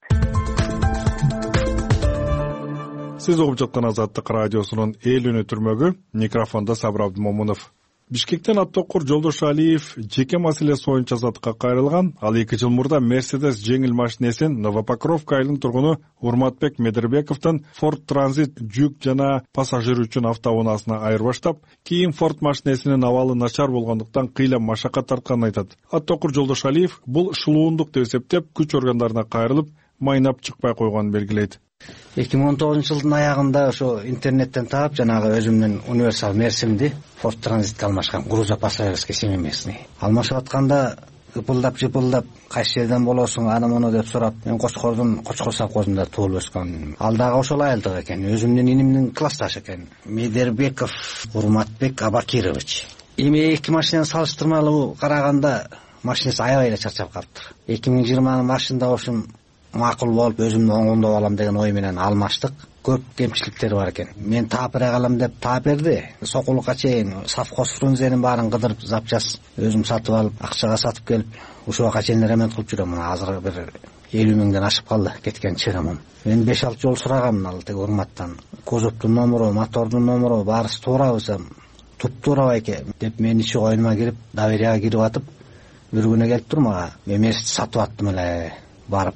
Сиз угуп жаткан Азаттык радиосунун эл үнү түрмөгү, микрофондо Сабыр Абдымомунов. Бишкектен Аттокур Жолдошалиев жеке маселеси боюнча сотко кайрылган. Ал эки жыл мурда Мерседес жеңил машинесин Новопокровка айылынын тургуну Урматбек Медербековдон Ford Transit жүк жана пассажир үчүн автоунаасына айырбаштап, кийин Ford машинесинин абалы начар болгондуктан кыйла машакат тартканын айтат. Аттокур Жолдошалиев бул шылуундук деп эсептеп, күч органдарына кайрылып, майнап чыкпай койгонун белгилейт. эки миң он тогузунчу жылдын аягында ошо интернеттен таап, жанагы өзүмдүн универсал мерсимди Ford Transitке алмашкан, грузопассажирский семиместный. Алмашып атканда ыпылдап жыпылдап, кайсы жерден болосуң, аны муну деп сурап, мен Кочкордун Кочкор совхозунда туулуп өскөн. Ал дагы ошол айылдык экен, өзүмдүн инимдин классташы экен. Медербеков Урматбек Абакирович. Эми эки машинаны салыштырмалуу караганда машинеси аябай эле чарчап калыптыр. эки миң жыйырманын башында ошум макул болуп өзүмдү оңдоп алам деген ой менен алмаштык. Көп кемчиликтери бар экен. Мен таап бере калам деп таап берди. Сокулукка чейин совхоз фрунзенин баарын кыдырып запчас өзүм сатып алып, акчага сатып келип, ушуга чейин ремонт кылып жүрөм. Мына азыр бир элүү миңден ашып калды кеткен чыгымым. Мен беш алты жол сурагам ал тег Урматтан. Кузовдун номеру, мотордун номеру баарысы туурабы, туп-туура байке деп мен ичи койнума кирип, доверияга кирип атып, бир күнү келип тур мага, мен мерсти сатып аттым эле, барып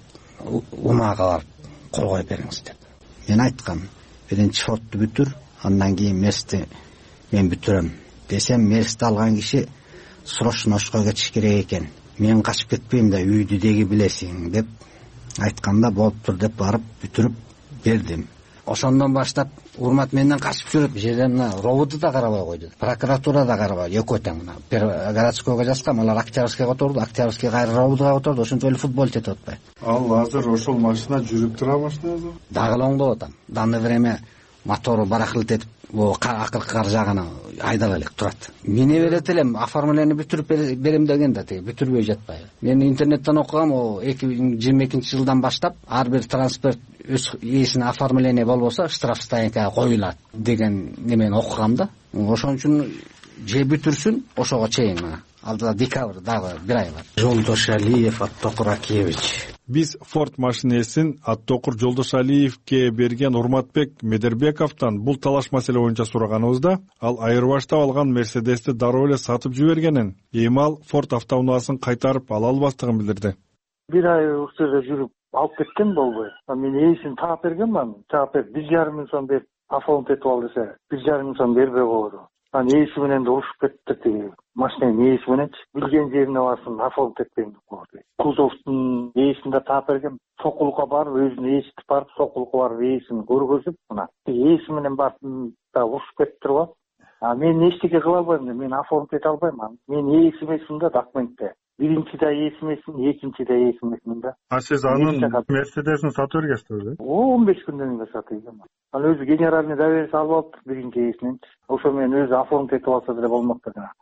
унаага барып кол коюп бериңиз деп. Мен айткам, биринчи Фордту бүтүр, андан кийин мерсти мен бүтүрөм десем, мерсти алган киши срочно ошко кетиш керек экен. Мен качып кетпейм да, үйдү деги билесиң деп айтканда, болуптур деп барып бүтүрүп бердим. Ошондон баштап Урмат менден качып жүрөт. Бул жерде мына ровду да карабай койду, прокуратура да карабай, экөө тең. Мына городскойго жазгам, алар Октябрьскийге которду, Октябрьский кайра ровдуга которду, ошентип эле футбол четип атпайбы. Ал азыр ошол машина жүрүп тура машинада? Дагы эле оңдоп атам. Данное время мотору барахлыт этип, бул акыркы кар жагына айдап элек турат. Мине берет элем, оформление бүтүрүп берем дегенде теги бүтүрбөй жатпайбы. Мен интернеттен окугам, о эки миң жыйырма экинчи жылдан баштап ар бир транспорт өз ээсине оформление болбосо штраф стоянкага коюлат деген немени окугам да. Ошон үчүн же бүтүрсүн, ошого чейин мына. Алдыда декабрь дагы бир ай бар. Жолдошалиев Аттокур Акиевич. Биз Ford машинесин Аттокур Жолдошалиевке берген Урматбек Медербековдон бул талаш маселе боюнча сураганыбызда, ал айырбаштап алган Мерседести дароо эле сатып жибергенин, эми ал Ford автоунаасын кайтарып ала албастыгын билдирди. Бир ай ушерде жүрүп алып кеткен болбой. Мен ээсин таап бергенмин, таап берип бир жарым миң сом берип оформить этип ал десе, бир жарым миң сом бербей койду. Анан ээси менен да урушуп кетти тиги. Машинанын ээси мененчи билген жерине барсын оформить этпейм деп койду. Кузовдун ээсин да таап бергем. Сокулукка барып өзүнүн ээсин барып, Сокулукка барып ээсин көргөзүп, мына ээси менен барып да урушуп кетиптир го. А мен эчтеке кыла албайм, мен оформить эте албайм. Мен ээси эмесмин да документте. Биринчи да ээси эмесмин, экинчи да ээси эмесмин да. А сиз анын Мерседесин сатып бергенсизби? он беш күндөн кийин сатып бергем. Ал өзү генеральный доверие алып алыптыр биринчи ээсиненчи. Ошо мен өзү оформить этип алса деле болмок да.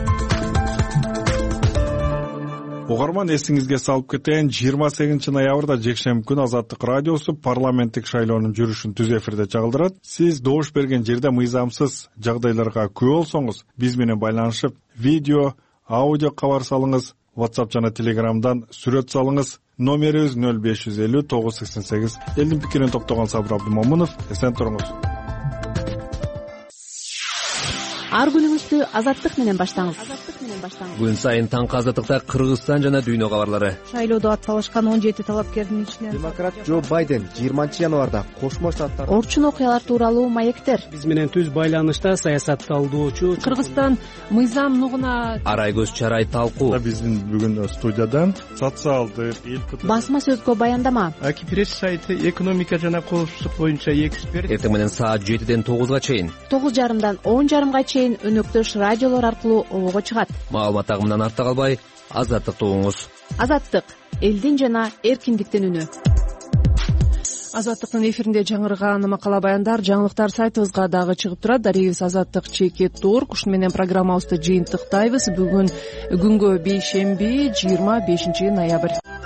Угарман, эсиңизге салып кетейин, жыйырма сегизинчи ноябрда жекшемби күнү Азаттык радиосу парламенттик шайлоонун жүрүшүн түз эфирде чагылдырат. Сиз добуш берген жерде мыйзамсыз жагдайларга күбө болсоңуз, биз менен байланышып, видео, аудио кабар салыңыз. WhatsApp жана Telegram'dan сүрөт салыңыз. Номерибиз нөл беш жүз элүү тогуз жүз сексен сегиз. Элдин пикирин топтогон Сабыр Абдымомунов. Эсен туруңуз. ар күнүңүздү азаттык менен баштаңыз. Күн сайын таңкы азаттыкта Кыргызстан жана дүйнө кабарлары. Шайлоодо атталышкан он жети талапкердин ичинен демократ Джо Байден жыйырманчы январда Кошмо Штаттар орчун окуялар тууралуу маектер. Биз менен түз байланышта саясатталдоочу Кыргызстан мыйзам нугуна Арайгөз Чарай талкуу. Биздин бүгүн студиядан социалдык басма сөзгө баяндама. Аки пресс сайты экономика жана коопсуздук боюнча эксперт. Эртең менен саат жетиден тогузга чейин. тогуз жарымдан он жарымга чейин өнөктөш радиолор аркылуу обого чыгат. Маалымат агымынан артта калбай, азаттыкты угуңуз. Азаттык — элдин жана эркиндиктин үнү. Азаттыктын эфиринде жаңырган макала баяндар, жаңылыктар сайтыбызга дагы чыгып турат. Дарегибиз Азаттык чеке тур. Ушун менен программабызды жыйынтыктайбыз. Бүгүн күнгө бейшемби, жыйырма бешинчи ноябрь.